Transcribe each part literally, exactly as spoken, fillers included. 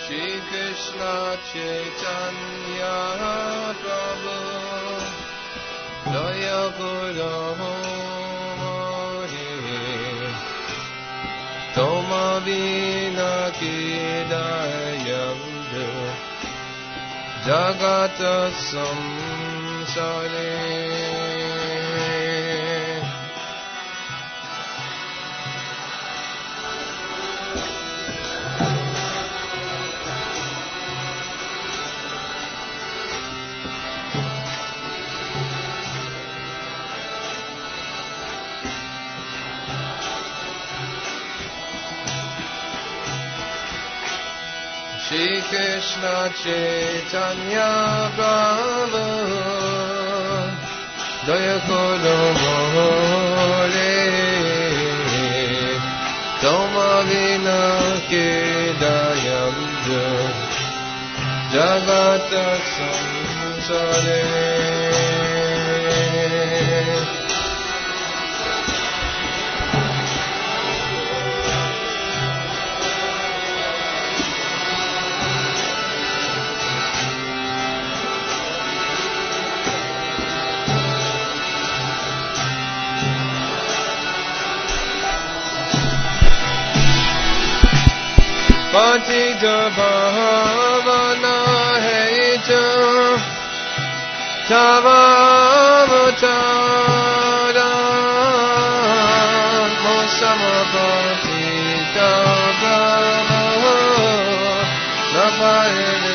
Shri Krishna Chaitanya Prabhu Jaya Guru Hari Toma Vina Kidayamdu Jagata Samsare Shri Krishna Chaitanya Prabhu Jaya Guru Hari Toma Vina Kidayamdu Jagata Samsare Patita Bhavana Heja Tava Avatara Mosama Patita Bhava Napayane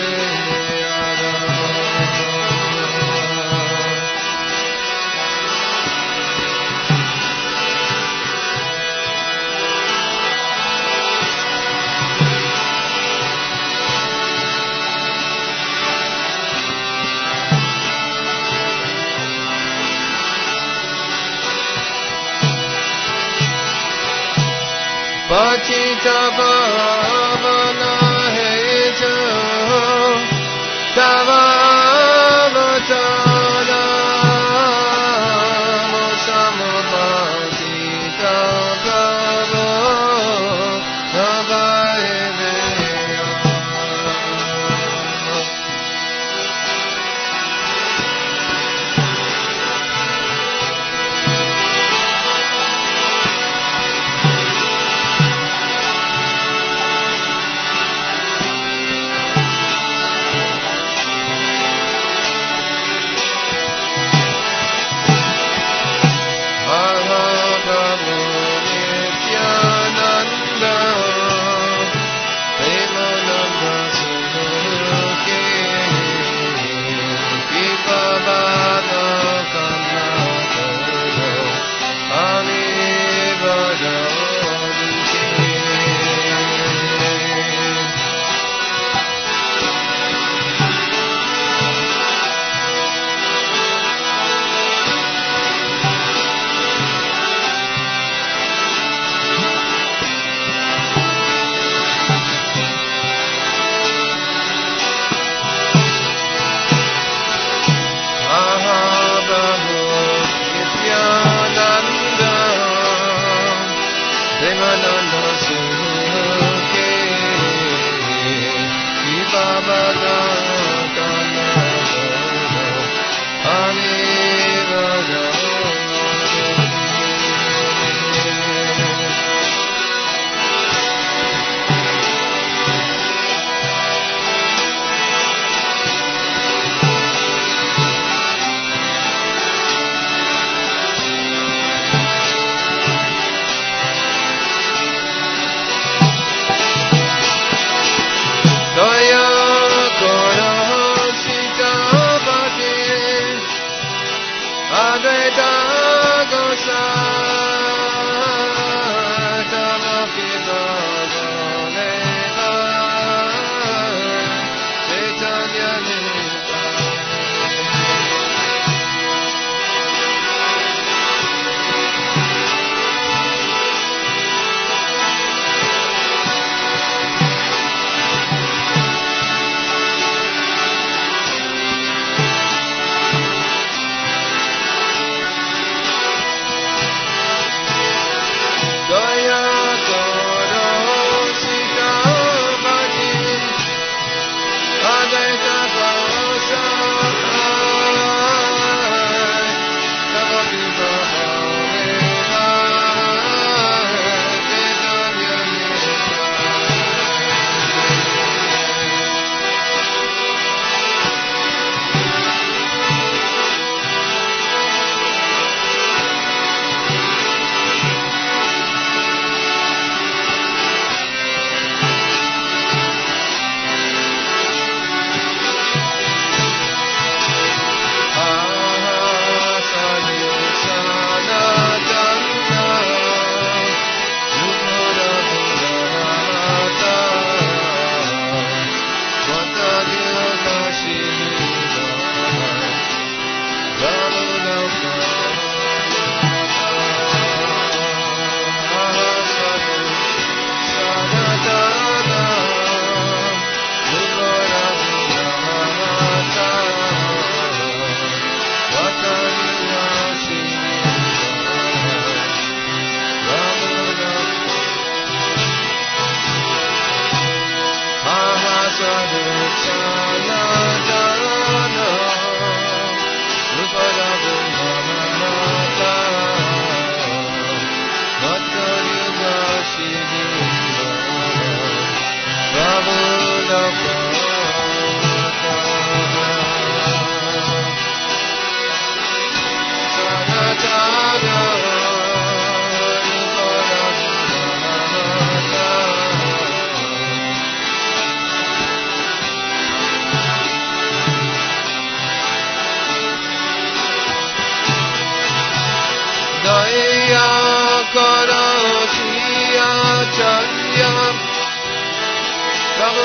Patita Bhavana Heja Tava Avatara Mosama Patita Bhava Napayane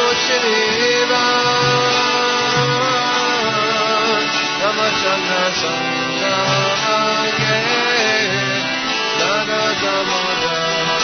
Shiva Ramachandra Sangha Dada Damoda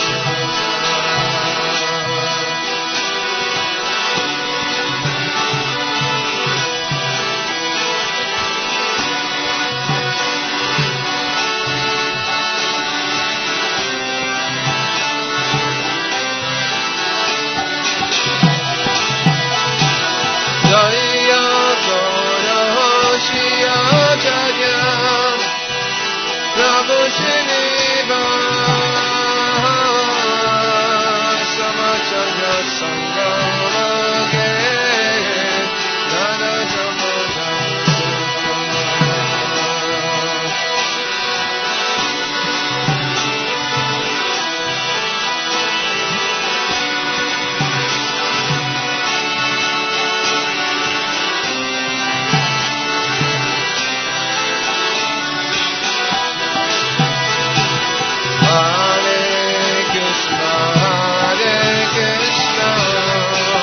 Prabhu Shriva Samachandra Sanghamage Nana Jamoda Hare Krishna, Hare Krishna,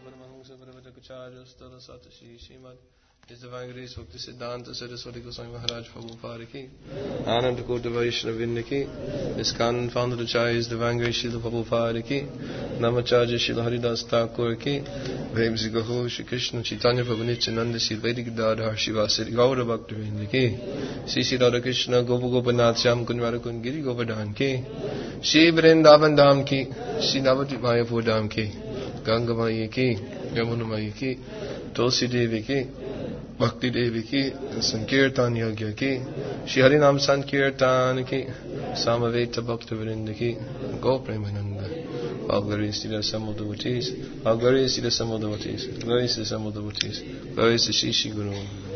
His Divine Grace Bhakti Siddhanta Saraswati Goswami Maharaj Prabhupada ki, Ananda Kota Vaishnavinda ki, ISKCON founder Acharya His Divine Grace Srila Prabhupada ki, Namacharya Srila Haridas Thakur ki, Vamsi Gaho Shri Krishna Chaitanya Prabhu Nityananda Sri Vedic Gadadhar Shivasari Gaura Bhaktivinoda ki, Sri Sri Radha Krishna Gopa Gopanath Syam Kund Radha Kund Giri Govardhan ki, Sri Vrindavan Dham ki, Sri Navadvip Mayapur Dham ki, Ganga Maya ki, Yamuna Maya ki, Tulsi Devi ki, Bhakti Devi ki, Sankirtan Yagya ki, Shri Harinam Sankirtan ki, Samaveta Bhakta Vrinda ki, Go Premananda. All glories to the assembled devotees, all glories to the assembled devotees, glories to the assembled devotees, glories to Shri Shri Guru.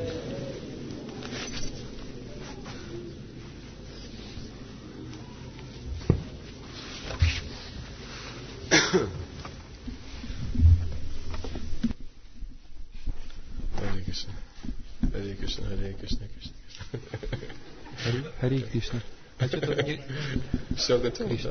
Hare Krishna. Hare Krishna, Hare Krishna, Krishna Krishna. Hare, Hare Krishna. А что тут не... Все готово, да?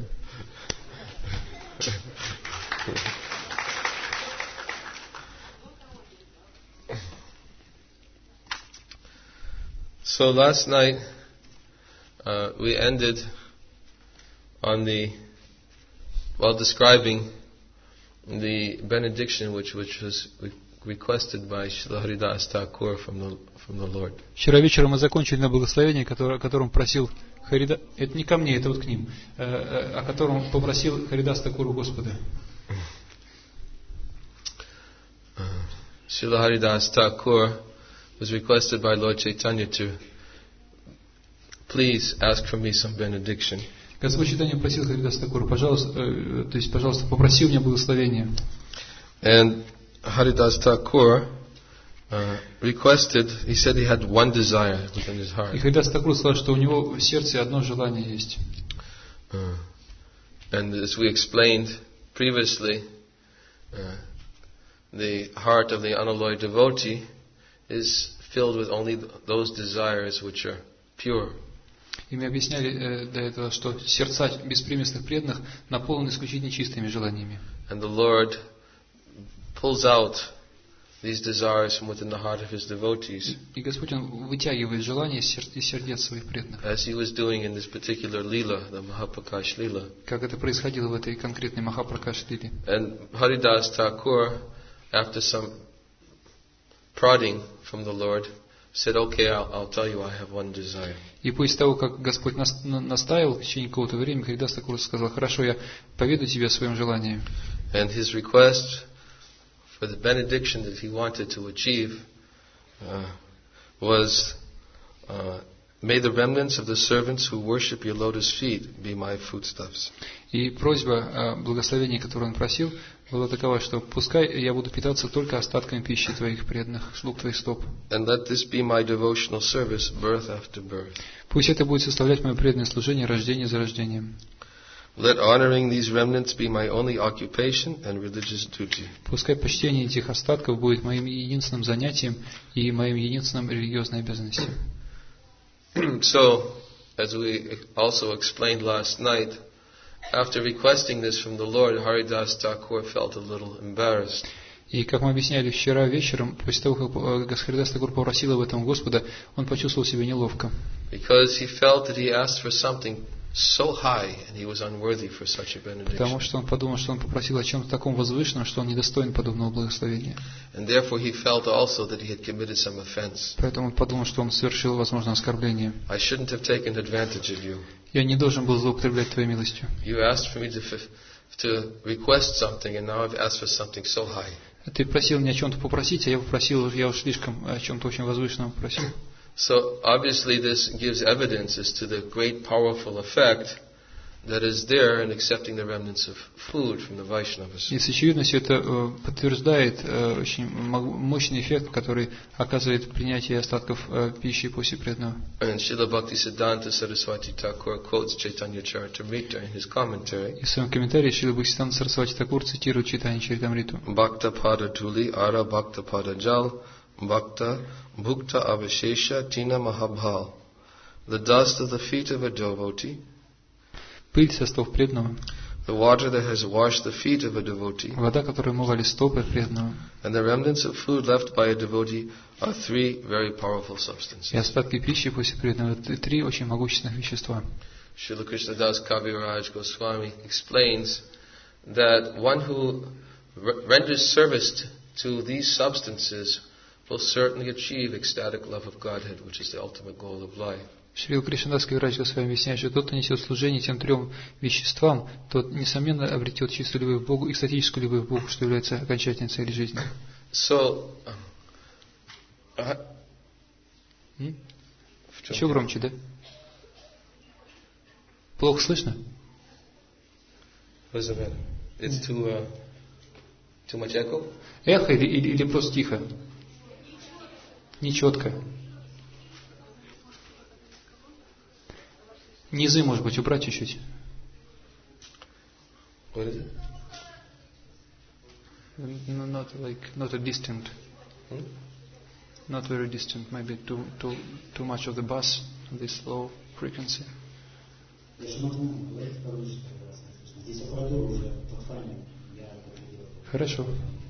So last night uh, we ended on the, while describing the benediction which, which was requested by Srila Haridas Thakur from the, from the Lord. Вчера вечером мы закончили на благословении, которое, о котором просил Харида... Это не ко мне, это вот к ним. О котором попросил Харидас Тхакур у Господа. Srila Haridas Thakur was requested by Lord Chaitanya to please ask for me some benediction. Господь Чайтанья просил Харидас Тхакур, пожалуйста, э, то есть, пожалуйста, попроси у меня благословения. And Haridas Thakur uh, requested, he said he had one desire within his heart. И Харидас Тхакур сказал, что у него в сердце одно желание есть. Uh, and as we explained previously, uh, the heart of the unalloyed devotee is filled with only those desires which are pure. И мы объясняли э, до этого, что сердца беспримесных преданных наполнены исключительно чистыми желаниями. And the Lord pulls out these desires from within the heart of His devotees. И Господь Он вытягивает желания из сердец своих преданных. As He was doing in this particular lila, the Mahaprakash lila. Как это происходило в этой конкретной Махапракаш лиле. And Haridas Thakur, after some prodding from the Lord, said, "Okay, I'll, I'll tell you, I have one desire." И после того, как Господь наставил в течение какого-то времени, Харидас Тхакур сказал: "Хорошо, я поведу тебе о своем желании." And his request for the benediction that he wanted to achieve uh, was, uh, "May the remnants of the servants who worship your lotus feet be my foodstuffs." И просьба о благословении, которую он просил, была такова, что пускай я буду питаться только остатками пищи твоих преданных, слуг твоих стоп. And let this be my devotional service, birth after birth. Пусть это будет составлять мое преданное служение, рождение за рождением. Let honoring these remnants be my only occupation and religious duty. Пускай почтение этих остатков будет моим единственным занятием и моим единственным религиозной обязанностью. So, as we also explained last night, after requesting this from the Lord, Haridas Thakur felt a little embarrassed. И как мы объясняли вчера вечером, после того, как Харидас Тхакур попросил об этом Господа, он почувствовал себя неловко. Because he felt that he asked for something so high and he was unworthy for such a benediction. Потому что он подумал, что он попросил о чем-то таком возвышенном, что он недостоин подобного благословения. And therefore he felt also that he had committed some offense. Поэтому он подумал, что он совершил, возможно, оскорбление. I shouldn't have taken advantage of you. Я не должен был злоупотреблять твоей милостью. You asked for me to, to request something, and now I've asked for something so high. Ты просил меня о чем-то попросить, а я попросил, я уж слишком о чем-то очень возвышенном просил. So obviously this gives evidence as to the great powerful effect that is there in accepting the remnants of food from the Vaishnavas. И с очевидностью это э, подтверждает э, очень мощный эффект, который оказывает принятие остатков э, пищи после преданного. And Srila Bhaktisiddhanta Saraswati Thakur quotes Chaitanya Charitamrita in his commentary. И в своем комментарии Шрила Бхактисиданта Сарасвати Тхакур цитирует Чайтанья Чаритамриту. Bhakta pada tuli ara bhakta pada jal bhakta bhukta avashesha tina mahabhal. The dust of the feet of a devotee, пыль со стов преданного, The water that has washed the feet of a devotee, вода, которой умывали стопы преданного, and the remnants of food left by a devotee are three very powerful substances. и остатки пищи после преданного — это три очень могущественных вещества. Srila Krishnadas Kaviraj Goswami explains that one who re- renders service to these substances will certainly achieve ecstatic love of Godhead, which is the ultimate goal of life. Шрила Кришнадас Кавирадж Госвами объясняет, что тот, кто несет служение тем трем веществам, тот, несомненно, обретет чистую любовь к Богу и экстатическую любовь к Богу, что является окончательной целью жизни. So, uh, М? Еще громче, да? Плохо слышно? What does it matter? It's too, uh, too much echo? Эхо или, или, или просто тихо? Нечетко. Низы, может быть, убрать чуть-чуть. What is it? No, not like, not a distant. Hmm? Not very distant. Maybe too, too, too much of the bass, this low frequency. Хорошо.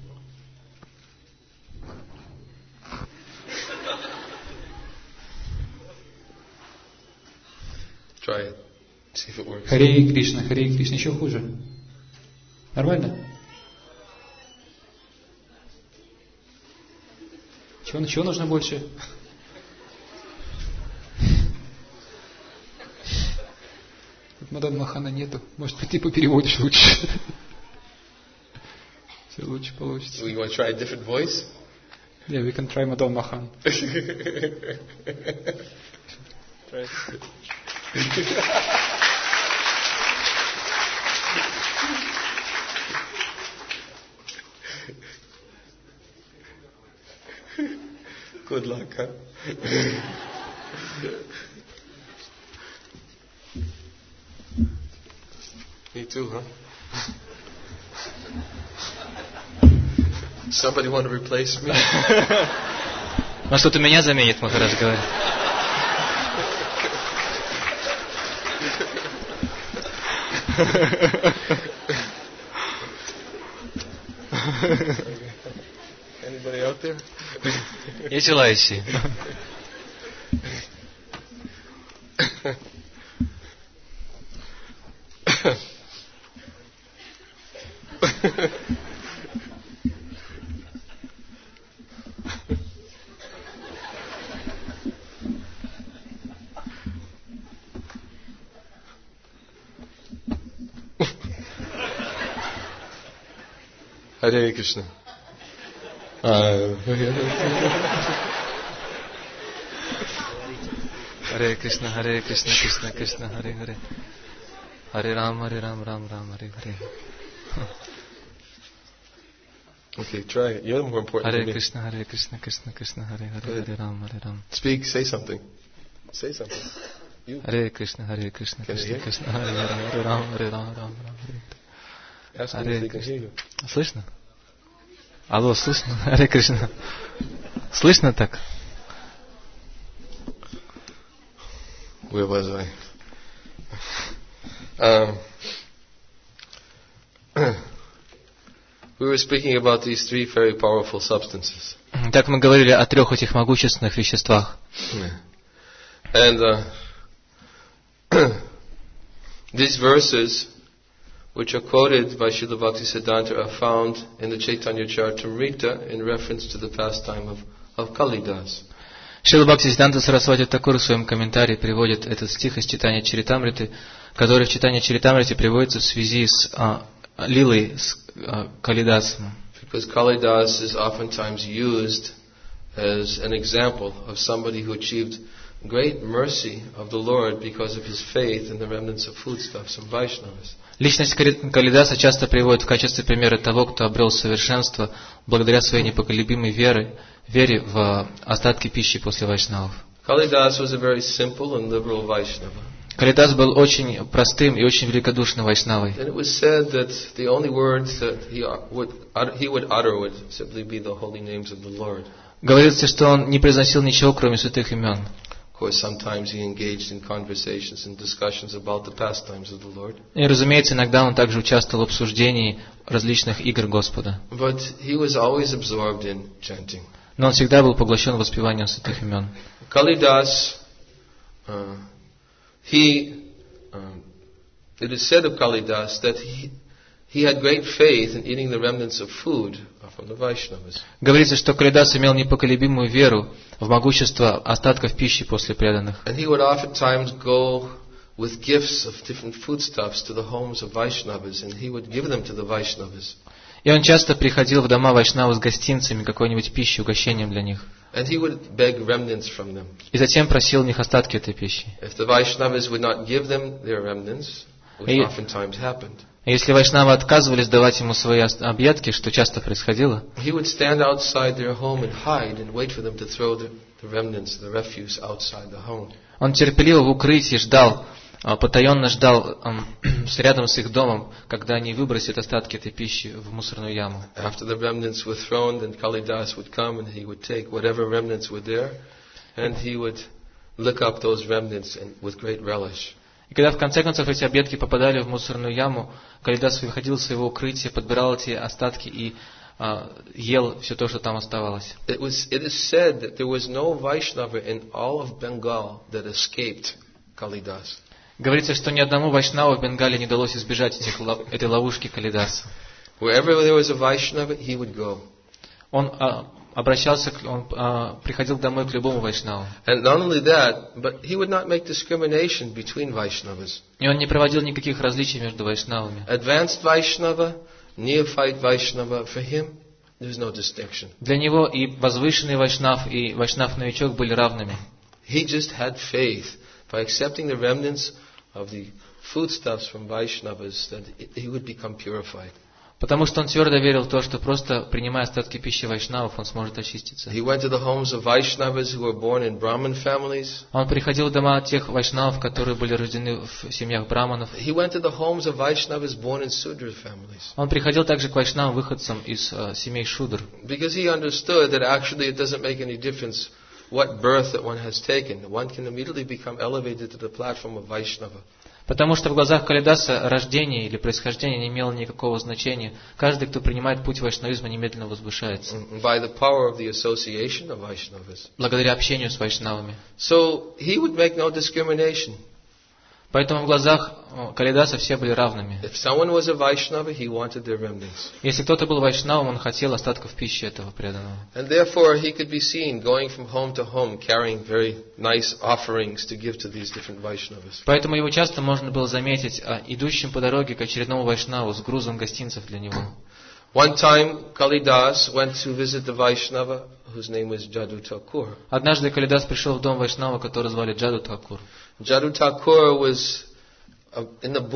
Try it. See if it works. Харе Кришна, Харе Кришна. Еще хуже. Нормально? Чего, чего нужно больше? Тут мадам Махана нету. Может быть, ты попереводишь лучше. Все лучше получится. So you want to try a different voice? Yeah, we can try Madam Mahan. Try. Good luck, huh? Me too, huh? Somebody want to replace me? Может, кто-то меня заменит, Махарадж говорит. Anybody out there? Есть желающие? Hare Krishna. Uh, Hare Krishna, Hare Krishna, Krishna Krishna, Hare Hare. Hare Ram, Hare Ram, Ram Ram, Hare Hare. Okay, try it. You're more important Hare than me. Krishna, Hare Krishna, Krishna Krishna, Hare Hare, Hare Ram, Hare Ram. Speak, say something. Say something. You. Hare Krishna, Hare Krishna, Can you Krishna hear? Krishna, Hare Hare, Hare Ram, Hare Ram, Ram Ram, Hare Ask them Hare if they can hear you. Слышно? Алло, слышно? Харе Кришна. Слышно так? Where was I? Um, we were speaking about these three very powerful substances. Так мы говорили о трех этих могущественных веществах. And uh, these verses, which are quoted by Srila Bhaktisiddhanta, are found in the Chaitanya Charitamrita in reference to the pastime of, of Kalidas. Шрила Бхактисиддханта Сарасвати Такур в своем комментарии приводит этот стих из Читания Чаритамриты, который в Читании Чаритамрите приводится в связи с а, лилой, с а, Калидасом. Because Kalidas is oftentimes used as an example of somebody who achieved great mercy of the Lord because of his faith in the remnants of foodstuffs and Vaishnavas. Личность Калидаса часто приводит в качестве примера того, кто обрел совершенство благодаря своей непоколебимой вере, вере в остатки пищи после вайшнавов. Kalidas was a very simple and liberal Vaishnava. Калидас был очень простым и очень великодушным вайшнавой. And it was said that the only words that he would he would utter would simply be the holy names of the Lord. Говорится, что он не произносил ничего, кроме святых имен. Of course, sometimes he engaged in conversations and discussions about the pastimes of the Lord. И, разумеется, иногда он также участвовал в обсуждении различных игр Господа. But he was always absorbed in chanting. Но он всегда был поглощен воспеванием святых имен. Kalidas, uh, he, uh, it is said of Kalidas that he, he had great faith in eating the remnants of food from the Vaishnavas. Говорится, что Калидас имел непоколебимую веру в могущество остатков пищи после преданных. And he would oftentimes go with gifts of different foodstuffs to the homes of Vaishnavas, and he would give them to the Vaishnavas. И он часто приходил в дома вайшнавов с гостинцами, какой-нибудь пищей, угощением для них. And he would beg remnants from them. И затем просил у них остатки этой пищи. If the Vaishnavas would not give them their remnants, which И oftentimes happened, И если вайшнавы отказывались давать ему свои объедки, что часто происходило, he would stand outside their home and hide and wait for them to throw the, the remnants, the refuse outside the home. он терпеливо в укрытии ждал, потаенно ждал рядом с их домом, когда они выбросят остатки этой пищи в мусорную яму. After the remnants were thrown, then Kalidas would come and he would take whatever remnants were there, and he would lick up those remnants and, with great relish. И когда в конце концов эти объедки попадали в мусорную яму, Калидас выходил из своего укрытия, подбирал эти остатки и а, ел все то, что там оставалось. It was, it is said that there was no Vaishnava in all of Bengal that escaped Kalidas. Говорится, что ни одному вайшнаву в Бенгале не удалось избежать этих, этой ловушки Калидаса. Wherever there was a Vaishnava, he would go. Он а, обращался, он а, приходил домой к любому вайшнаву. And not only that, but he would not make discrimination between Vaishnavas. И он не проводил никаких различий между вайшнавами. Advanced Vaishnava, neophyte Vaishnava, for him, there's no distinction. Для него и возвышенный вайшнав, и вайшнав-новичок были равными. He just had faith by accepting the remnants of the foodstuffs from Vaishnavas that he would become purified. Потому что он твердо верил в то, что просто принимая остатки пищи вайшнавов, он сможет очиститься. He went to the homes of Vaishnavas who were born in Brahmin families. Он приходил в дома тех вайшнавов, которые были рождены в семьях браманов. He went to the homes of Vaishnavas born in Sudra families. Он приходил также к вайшнавам, выходцам из uh, семей шудр. Because he understood that actually it doesn't make any difference what birth that one has taken. One can immediately become elevated to the platform of Vaishnava. Потому что в глазах Калидаса рождение или происхождение не имело никакого значения. Каждый, кто принимает путь вайшнавизма, немедленно возвышается. By the power of the association of Vaishnavas. Благодаря общению с вайшнавами. So he would make no discrimination. Поэтому в глазах Калидаса все были равными. If someone was a Vaishnava, he wanted their remnants. Если кто-то был вайшнавом, он хотел остатков пищи этого преданного. And therefore he could be seen going from home to home, carrying very nice offerings to give to these different Vaishnavas. Поэтому его часто можно было заметить идущим по дороге к очередному вайшнаву с грузом гостинцев для него. One time, Kalidas went to visit the Vaishnava whose name was Jadu Thakur. Однажды Калидас пришел в дом вайшнава, который звали Джаду Такур. Jadu Thakur was in the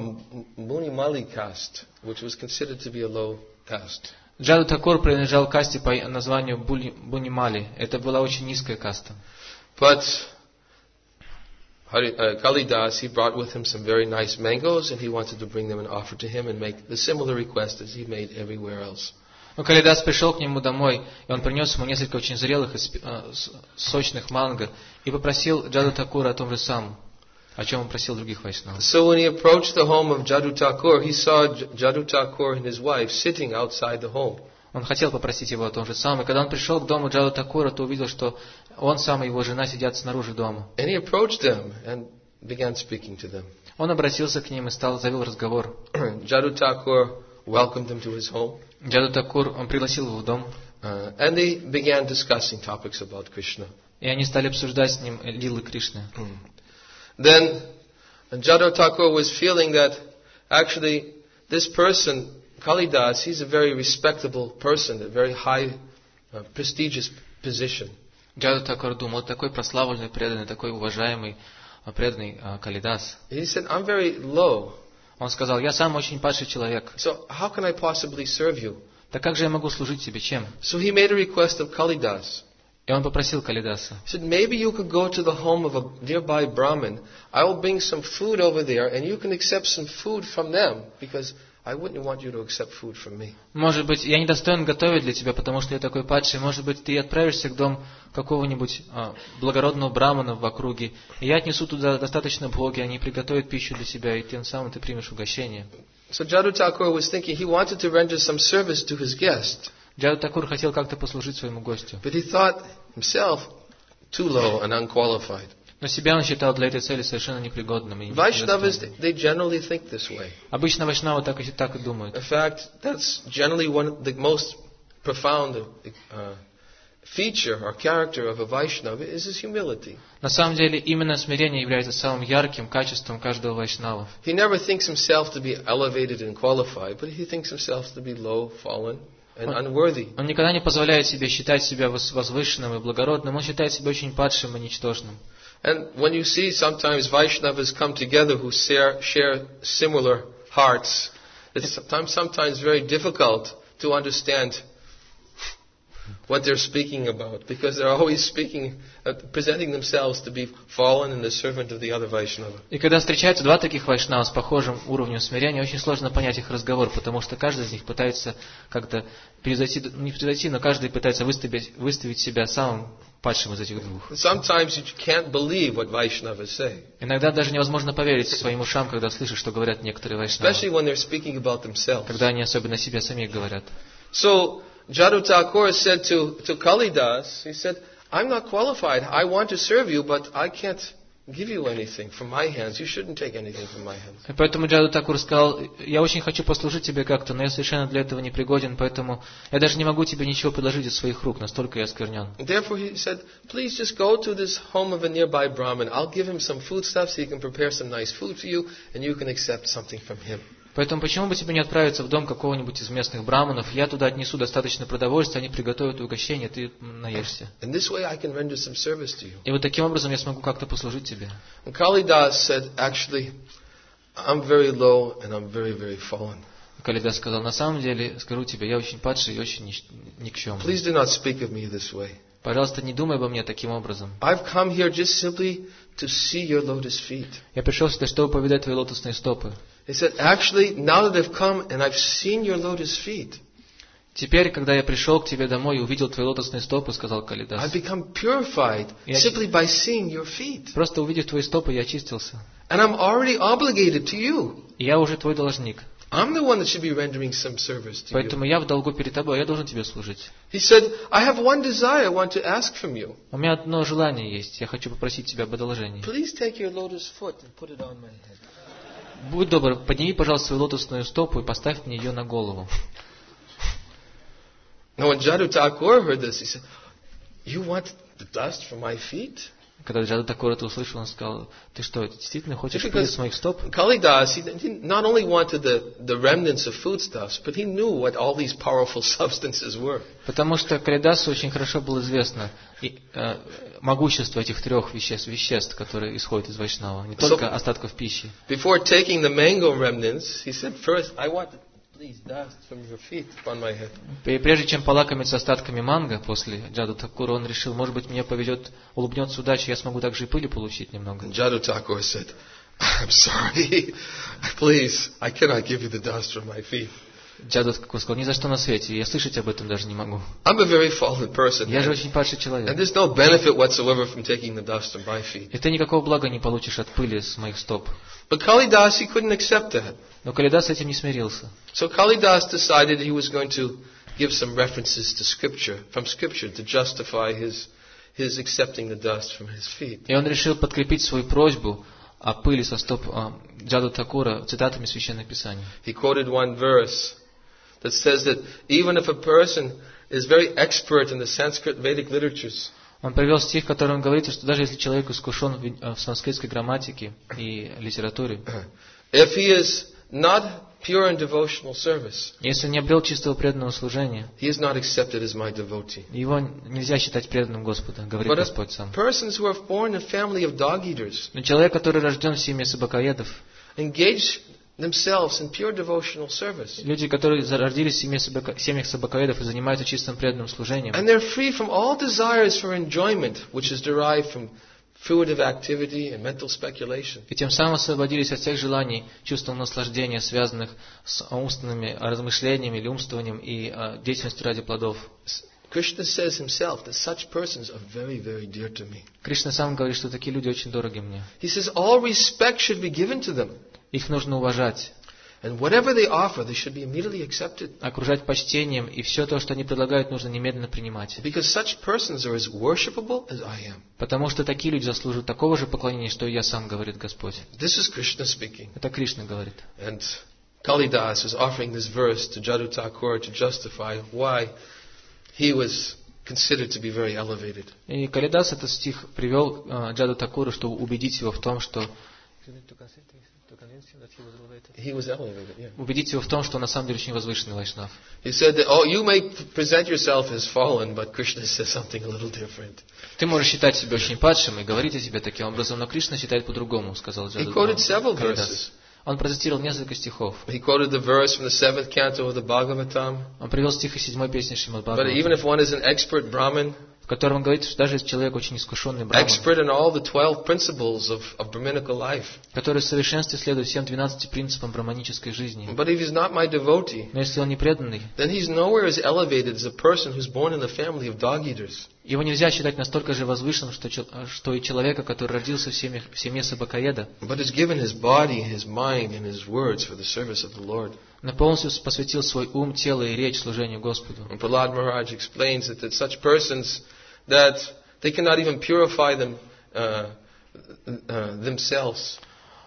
Bunimali caste, which was considered to be a low caste. Джаду Такур принадлежал касте по названию Бунимали. Это была очень низкая каста. But uh, Kalidas, he brought with him some very nice mangoes, and he wanted to bring them and offer to him and make the similar request as he made everywhere else. Но Калидас пришел к нему домой, и он принес ему несколько очень зрелых и сочных манго, и попросил Джаду Такура о том же самом, о чем он просил других вайшнавов. So when he approached the home of Jadu Thakur, he saw Jadu Thakur and his wife sitting outside the home. Он хотел попросить его о том же самом, и когда он пришел к дому Джаду Такура, то увидел, что он сам и его жена сидят снаружи дома. And he approached them and began speaking to them. Он обратился к ним и стал завел разговор. Jadu Thakur welcomed him to his home. Джаду Такур, он пригласил его в дом. Uh, and they began discussing topics about Krishna. И они стали обсуждать с ним лилы Кришны. Then Jadu Thakur was feeling that actually this person, Kalidas, he's a very respectable person, a very high, uh, prestigious position. Джаду Такур думал, такой прославленный, преданный, такой уважаемый, преданный Калидас. He said, I'm very low. Он сказал, я сам очень падший человек. So how can I possibly serve you? Так как же я могу служить тебе чем? So he made a request of Kalidas. И он попросил Калидаса. He said, maybe you could go to the home of a nearby Brahmin. I will bring some food over there, and you can accept some food from them, because I wouldn't want you to accept food from me. Может быть, я недостоин готовить для тебя, потому что я такой падший. Может быть, ты отправишься к дому какого-нибудь а, благородного брамана в округе, и я отнесу туда достаточно блоги, они приготовят пищу для себя, и тем самым ты примешь угощение. So Jadu Thakur was thinking he wanted to render some service to his guest. Джаду Такур хотел как-то послужить своему гостю. But he thought himself too low and unqualified. Но себя он считал для этой цели совершенно непригодным. И Vaishnavas, they generally think this way. Обычно вайшнавы так и, так и думают. In fact, that's generally one of the most profound uh, feature or character of a Vaishnava is his humility. На самом деле, именно смирение является самым ярким качеством каждого вайшнава. He never thinks himself to be elevated and qualified, but he thinks himself to be low, fallen, and unworthy. Он никогда не позволяет себе считать себя возвышенным и благородным, он считает себя очень падшим и ничтожным. And when you see sometimes Vaishnavas come together who share, share similar hearts, it's sometimes, sometimes very difficult to understand what they're speaking about, because they're always speaking, uh, presenting themselves to be fallen and the servant of the other Vaishnava. И когда встречаются два таких вайшнава с похожим уровнем смирения, очень сложно понять их разговор, потому что каждый из них пытается как-то превзойти, не превзойти, но каждый пытается выставить, выставить себя самым падшим из этих двух. Sometimes you can't believe what Vaishnavas say. Иногда даже невозможно поверить своим ушам, когда слышишь, что говорят некоторые вайшнавы. Especially when they're speaking about themselves. Когда они особенно себя самих говорят. So Jadu Thakur said to, to Kalidas, he said, I'm not qualified. I want to serve you, but I can't give you anything from my hands. You shouldn't take anything from my hands. И поэтому Джаду Такур сказал, я очень хочу послужить тебе как-то, но я совершенно для этого не пригоден, поэтому я даже не могу тебе ничего предложить из своих рук, настолько я осквернен. Therefore he said, please just go to this home of a nearby Brahmin. I'll give him some foodstuffs, he can prepare some nice food for you, and you can accept something from him. Поэтому почему бы тебе не отправиться в дом какого-нибудь из местных браманов? Я туда отнесу достаточно продовольствия, они приготовят угощение, ты наешься. In this way I can render some service to you. И вот таким образом я смогу как-то послужить тебе. And Kalidas said, actually, I'm very low and I'm very, very fallen. Калидас сказал, на самом деле, скажу тебе, я очень падший и очень никчемный. Please do not speak of me this way. Пожалуйста, не думай обо мне таким образом. I've come here just simply to see your lotus feet. Я пришел сюда, чтобы повидать твои лотосные стопы. He said, actually, now that I've come and I've seen your lotus feet, теперь, когда я пришел к тебе домой и увидел твои лотосные стопы, сказал Калидас, I've become purified simply by seeing your feet. Просто увидев твои стопы, я очистился. And I'm already obligated to you. И я уже твой должник. I'm the one that should be rendering some service to Поэтому you. я в долгу перед тобой, я должен тебе служить. He said, I have one desire I want to ask from you. У меня одно желание есть, я хочу попросить тебя об одолжении. Please take your lotus foot and put it on my head. Будь добр, подними, пожалуйста, свою лотосную стопу и поставь мне ее на голову. Now when Jadu Thakur heard this, he said, you want the dust from my feet? Когда Джаду Такур это услышал, он сказал, ты что, действительно хочешь пыль с моих стоп? Kalidas, he didn't not only wanted the, the remnants of foodstuffs, but he knew what all these powerful substances were. Потому что Калидасу очень хорошо было известно и, э, могущество этих трех веществ, веществ, которые исходят из Вайшнава, не только so, остатков пищи. Before taking the mango remnants, he said, first, I want please dust from your feet upon my head. И прежде чем полакомиться остатками манго после Джаду Такура, он решил, может быть, мне поведет, улыбнется удача, я смогу также и пыли получить немного. Jadu Thakur said, I'm sorry, please, I cannot give you the dust from my feet. Джаду Такур сказал, ни за что на свете, я слышать об этом даже не могу. I'm a very fallen person. Я же очень падший человек. And there's no benefit whatsoever from taking the dust from my feet. И ты никакого блага не получишь от пыли с моих стоп. But Kalidas, he couldn't accept that. Но Калидас с этим не смирился. So Kalidas decided he was going to give some references to Scripture, from Scripture, to justify his his accepting the dust from his feet. И он решил подкрепить свою просьбу о пыли со стоп Джаду Такура цитатами Священных Писаний. He quoted one verse that says that even if a person is very expert in the Sanskrit Vedic literatures, он привел стих, в котором говорится, что даже если человек искушен в санскритской грамматике и литературе, if he is not pure in devotional service, если не обрел чистого преданного служения, he is not accepted as my devotee. Его нельзя считать преданным Господу, говорит But Господь сам. persons who are born in a family of dog eaters, Но человек, который рожден в семье собакоедов, engage themselves in pure devotional service. Люди, которые родились в семье собака, семьях собакоедов и занимаются чистым преданным служением. And they're free from all desires for enjoyment, which is derived from, fruitive activity and mental speculation. И тем самым освободились от всех желаний, чувств наслаждения, связанных с умственными размышлениями или умствованием и а, деятельностью ради плодов. Krishna says himself that such persons are very, very dear to me. Кришна сам говорит, что такие люди очень дороги мне. He says all respect should be given to them. Их нужно уважать. And whatever they offer, they should be immediately accepted. Окружать почтением, и все то, что они предлагают, нужно немедленно принимать. Because such persons are as worshipable as I am. Потому что такие люди заслуживают такого же поклонения, что и я сам, говорит Господь. This is Krishna speaking. Это Кришна говорит. And Kalidas is offering this verse to Jadu Thakur to justify why he was considered to be very elevated. И Калидас этот стих привел uh, Джаду Такуру, чтобы убедить его в том, что He was elevated, yeah. убедить его в том, что он на самом деле очень возвышенный вайшнав. He said that, oh, you may present yourself as fallen, but Krishna says something a little different. Ты можешь считать себя очень падшим и говорить о себе таким образом, но Кришна считает по-другому, сказал Джаду He quoted several verses. Калидас. Он процитировал несколько стихов. He quoted the verse from the seventh canto of the Bhagavatam. Он привел стих из седьмой песни Шримад But even Бхагаватам, if one is an expert Brahmin, в котором он говорит, что даже если человек очень искушенный браман, expert in all the twelve principles of, of Brahminical life, который в совершенстве следует всем двенадцати принципам браманической жизни, but if he's not my devotee, но если он не преданный, then he's nowhere as elevated as a person who's born in the family of dog-eaters. его нельзя считать настолько же возвышенным, что, чел- что и человека, который родился в семье, в семье собакоеда, But has given his body, his mind, and his words for the service of the Lord. но полностью посвятил свой ум, тело и речь служению Господу. And Prahlad Maharaj explains that, that such persons, that they cannot even purify them uh, uh, themselves.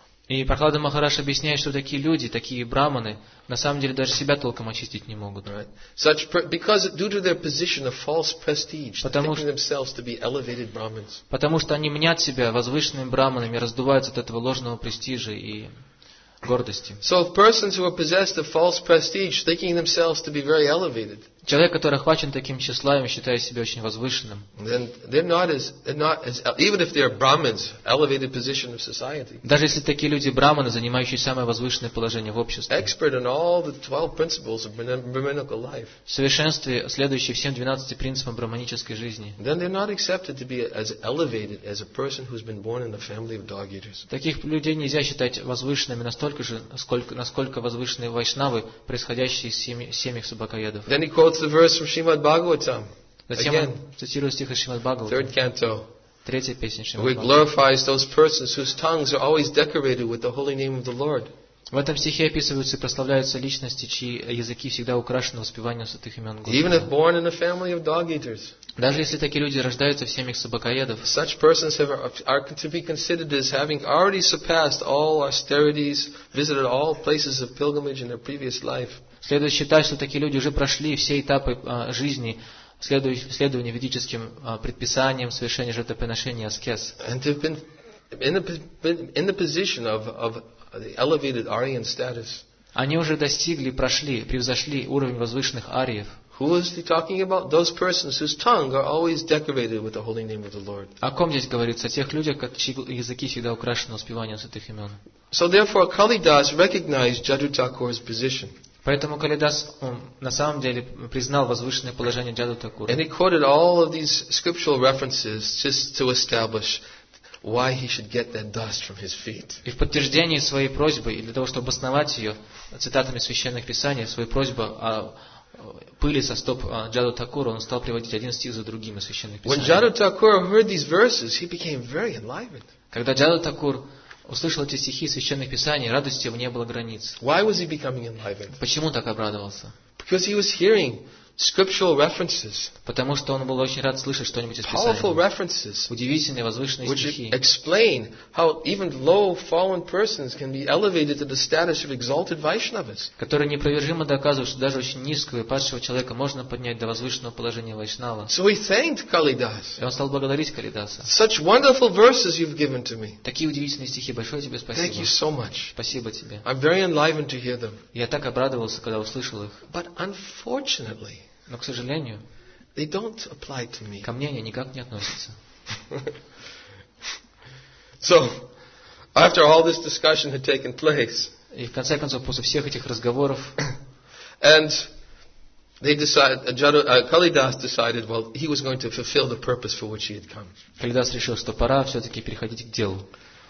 И Прахлада Махарадж объясняет, что такие люди, такие браманы, на самом деле даже себя толком очистить не могут. Right? Such per, because due to their position of false prestige, Потому thinking themselves to be elevated Brahmins. Потому что они мнят себя возвышенными браманами, раздуваются от этого ложного престижа и гордости. So if persons who are possessed of false prestige, thinking themselves to be very elevated, Человек, который охвачен таким тщеславием, считая себя очень возвышенным, then they're not as, they're not as, even if they're Brahmins, elevated position of society, даже если такие люди браманы, занимающие самое возвышенное положение в обществе, expert in all the twelve principles of Brahminical life, в совершенстве следующие всем двенадцати принципам браманической жизни, then they're not accepted to be as elevated as a person who's been born in the family of dog-eaters. таких людей нельзя считать возвышенными настолько же, сколько, насколько возвышенные вайшнавы, происходящие из семьи, семьях собакоедов. Then he quotes the verse from Srimad Bhagavatam, Затем again, он цитирует стих из Шримад third Бхагаватам, canto, третья песня where Шримад he Бхагаватам. glorifies those persons whose tongues are always decorated with the holy name of the Lord. В этом стихе описываются и прославляются личности, чьи языки всегда украшены воспеванием святых имен Even if Господа. born in a family of dog-eaters, Даже если такие люди рождаются в семьях собакоедов, such persons have, are to be considered as having already surpassed all austerities, visited all places of pilgrimage in their previous life. следует считать, что такие люди уже прошли все этапы а, жизни, следуя- следования ведическим а, предписаниям, совершения жертвоприношений, аскез. And to have been in the, in the position of, of the elevated Aryan status. Они уже достигли, прошли, превзошли уровень возвышенных ариев. Who is he talking about? Those persons whose tongue are always decorated with the holy name of the Lord. О ком здесь говорится? О тех людях, чьи языки всегда украшены воспеванием святых имен. So therefore, Kalidas recognized Jadu Thakur's position. Поэтому Калидас он, на самом деле признал возвышенное положение Джаду Такура. And he quoted all of these scriptural references just to establish why he should get that dust from his feet. И в подтверждении своей просьбы, и для того, чтобы обосновать ее цитатами священных писаний, свою просьбу о пыли со стоп Джаду Такура, он стал приводить один стих за другим из священных When писаний. Jadu Thakur heard these verses, he became very enlivened. Когда Джаду Такур услышал эти стихи священных писаний, радости его не было границ. Why was he becoming enlivened? Почему так обрадовался? Because he was hearing scriptural references, Потому что он был очень рад слышать что-нибудь из powerful Писания. references, Удивительные, возвышенные which стихи, explain how even low fallen persons can be elevated to the status of exalted Vaishnavas. которые непровержимо доказывают, что даже очень низкого и падшего человека можно поднять до возвышенного положения вайшнава. So he thanked Kalidas. И он стал благодарить Калидаса. Such wonderful verses you've given to me. Такие удивительные стихи. Большое тебе Thank you спасибо. so much. Спасибо тебе. I'm very enlivened to hear them. Я так обрадовался, когда услышал их. But unfortunately, Но, к сожалению, they don't apply to me. ко мне они никак не относятся. So, after all this discussion had taken place, И в конце концов, после всех этих разговоров, and they decided, uh, Jadu, uh, Kalidas decided, well, he was going to fulfill the purpose for which he had come. Калидас решил, что пора все-таки переходить к делу.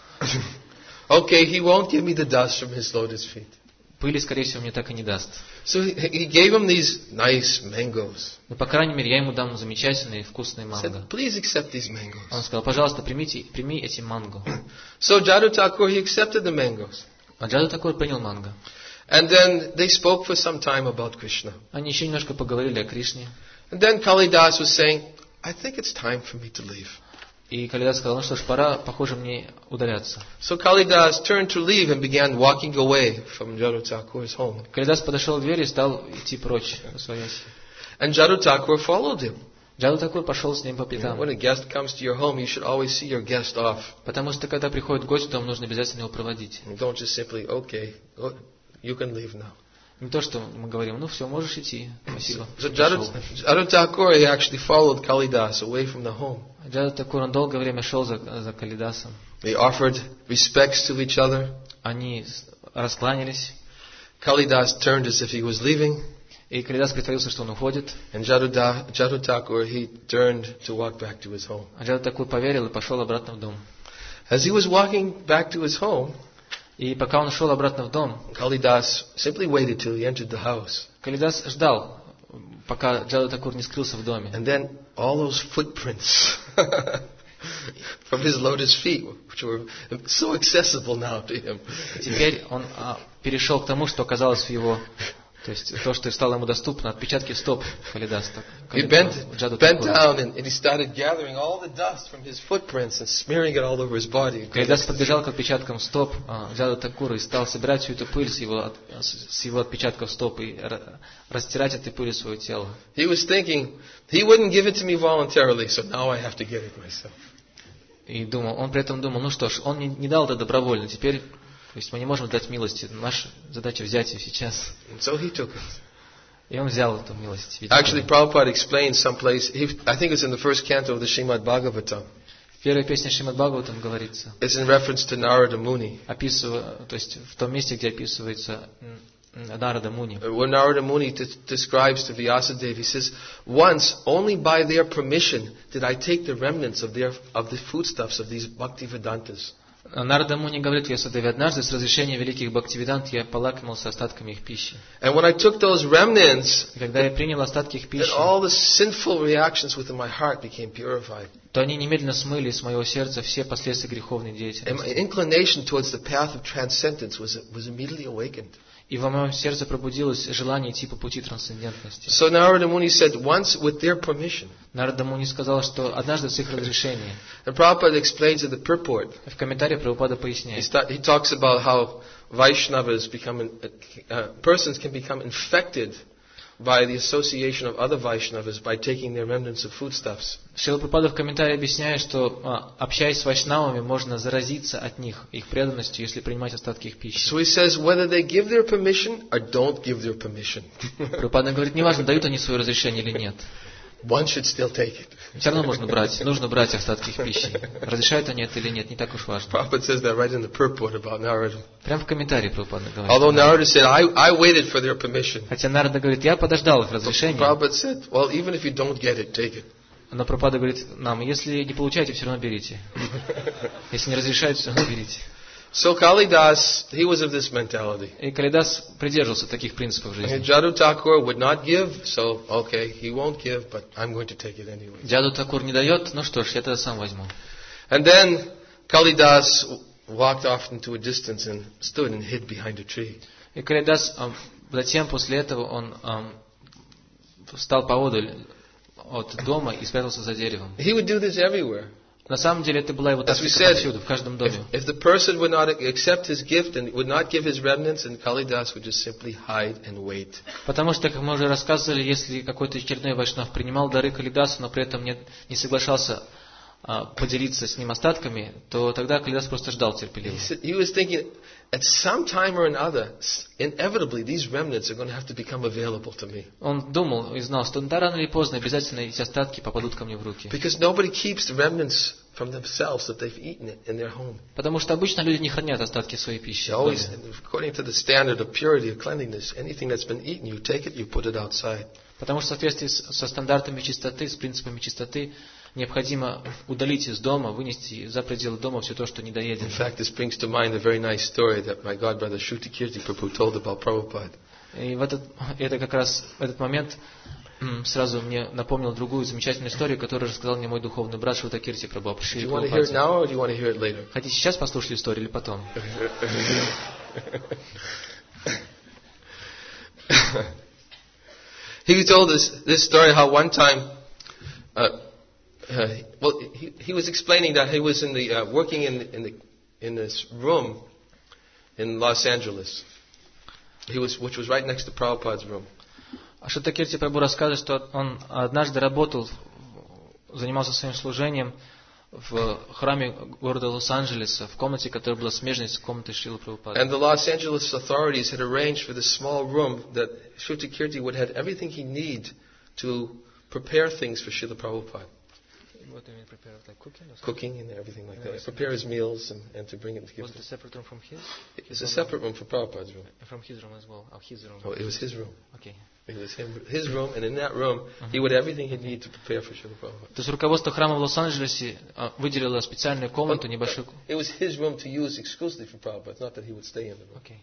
Okay, he won't give me the dust from his lotus feet. Пыли, скорее всего, мне так и не даст. So he, he gave him these nice mangoes. Но, по крайней мере, я ему дам замечательные вкусные He манго. said, please accept these Он mangoes. сказал, пожалуйста, примите, прими эти манго. So Jadu Thakur, he accepted the mangoes. А Джаду Такур принял манго. And then they spoke for some time about Krishna. Они еще немножко поговорили о Кришне. And then Kalidas was saying, I think it's time for me to leave. И Калидас сказал, ну что ж, пора, похоже, мне удаляться. So Kalidas turned to leave and began walking away from Jadu Thakur's home. Калидас подошел к двери и стал идти прочь. Освоясь. And Jadu Thakur followed him. Джаду Такур пошел с ним по пятам. When a guest comes to your home, you should always see your guest off. Потому что, когда приходит гость в дом, нужно обязательно его проводить. Don't just simply, okay, you can leave now. Не то, что мы говорим, ну все, можешь идти. Спасибо. So Jadu, Jadu Thakur, he actually followed Kalidas away from the home. Джаду Такур, он долгое время шел за, за Калидасом. They offered respects to each other. Они раскланялись. Kalidas turned as if he was leaving. И Калидас притворился, что он уходит. And Jadu, Jadu Thakur, he turned to walk back to his home. А Джаду Такур поверил и пошел обратно в дом. As he was walking back to his home, И пока он шел обратно в дом, Kalidas simply waited till he entered the house. Калидас ждал, пока Джаду Такур не скрылся в доме. And then all those footprints from his lotus feet, which were so accessible now to him. Теперь он а, перешел к тому, что оказалось в его, то есть то, что стало ему доступно, отпечатки стоп Калидаса. He bent, bent down and, and he started gathering all the dust from his footprints and smearing it all over his body. Калидас подбежал к отпечаткам стоп Джаду Такура и стал собирать всю эту пыль с его, с его отпечатков стоп и растирать этой пылью свое тело. He was thinking, he wouldn't give it to me voluntarily, so now I have to get it myself. И думал, он при этом думал, ну что ж, он не, не дал это добровольно, теперь, то есть мы не можем дать милости, наша задача взять ее сейчас. And so he took it. И он взял эту милость. Actually, Prabhupada explains someplace, he, I think it's in the first canto of the Srimad Bhagavatam. В первой песне Шримад Бхагаватам говорится, It's in reference to Narada Muni. описывая, то есть в том месте, где описывается Нарада Муни. Where Narada Muni t- describes to Vyasadeva, he says, once, only by their permission, did I take the remnants of their of the foodstuffs of these Bhaktivedantas. Нарада Муни говорит Вьясадеве, однажды с разрешения великих Бхактивидант я полакомился остатками их пищи. And when I took those remnants, И когда я принял остатки их then пищи, all the sinful reactions within my heart became purified. то они немедленно смыли из моего сердца все последствия греховной And my деятельности. inclination towards the path of transcendence was, was immediately awakened. И во моем сердце пробудилось желание идти по пути трансцендентности. So Narada Muni said, once with their permission. Нарада Муни сказал, что однажды с их разрешения. And Prabhupada explains in the purport. В комментарии Прабхупада He, поясняет. start, he talks about how Vaishnavas become, uh, persons can become infected by the association of other Vaishnavas by taking their remnants of foodstuffs. Шрила Прабхупада в комментарии объясняет, что а, общаясь с вайшнавами, можно заразиться от них, их преданностью, если принимать остатки их пищи. So he says whether they give their permission or don't give their permission. Прабхупада говорит, неважно, дают они свое разрешение или нет. One should still take it. Все равно можно брать, нужно брать остатки их пищи. Разрешают они это или нет, не так уж важно. Prabhupada says that right in the purport about Narada. Прямо в комментарии Прабхупада Although говорит. Narada said, I, I waited for their permission. Хотя Нарада говорит, я подождал их разрешения. Prabhupada said, well, even if you don't get it, take it. Но Прабхупада говорит нам, если не получаете, все равно берите. Если не разрешают, все равно берите. So Kalidas, he was of this mentality. И Калидас придерживался таких принципов жизни. And Jadu Thakur would not give, so okay, he won't give, but I'm going to take it anyway. Джаду Такур не дает, ну что ж, я тогда сам возьму. And then Kalidas walked off into a distance and stood and hid behind a tree. И Калидас, а, затем после этого он а, встал поодаль от дома и спрятался за деревом. He would do this everywhere. На самом деле это была его As we тактика said, повсюду, в каждом доме. If, if the person would not accept his gift and would not give his remnants, then Kalidas would just simply hide and wait. Потому что, как мы уже рассказывали, если какой-то очередной вайшнав принимал дары Калидасу, но при этом не, не соглашался а, поделиться с ним остатками, то тогда Калидас просто ждал терпеливо. He said- he was thinking, at some time or another, inevitably these remnants are going to have to become available to me. Он думал и знал, что да, рано или поздно обязательно эти остатки попадут ко мне в руки. Because nobody keeps the remnants from themselves that they've eaten it in their home. Потому что обычно люди не хранят остатки своей пищи. They в always, доме. according to the standard of purity, of cleanliness, anything that's been eaten, you take it, you put it outside. Потому что в соответствии со стандартами чистоты, с принципами чистоты, необходимо удалить из дома, вынести за пределы дома все то, что недоедено. In fact, this brings to mind a very nice story that my god brother Shruti Kirti Prabhu told about Prabhupada. И в этот, это как раз в этот момент сразу мне напомнил другую замечательную историю, которую рассказал мне мой духовный брат Шрута Кирти Прабху о Шриле Прабхупаде. Хотите сейчас послушать историю или потом? He told us this story how one time, uh, uh, well, he, he was explaining that he was in the uh, working in in the in this room in Los Angeles. He was, which was right next to Prabhupada's room. Шрута Кирти Прабху рассказывает, что он однажды работал, занимался своим служением в храме города Лос-Анджелеса, в комнате, которая была смежной с комнатой Шрилы Прабхупады. And the Los Angeles authorities had arranged for this small room that Shruta Kirti would have everything he need to prepare things for Srila Prabhupada. What do you mean prepare? Like cooking or something? Cooking and everything like that. Prepare his meals and, and to bring it to give Was it a separate room from his? It's a separate room for Prabhupada's room. From his room as well. Oh, his room. Oh, it was his room. Okay. It was him, his room, and in that room, uh-huh. he would have everything he'd need to prepare for Srila Prabhupada. То есть руководство храма в Лос-Анджелесе выделило специальную комнату, небольшую. It was his room to use exclusively for Prabhupada, not that he would stay in the room. Okay.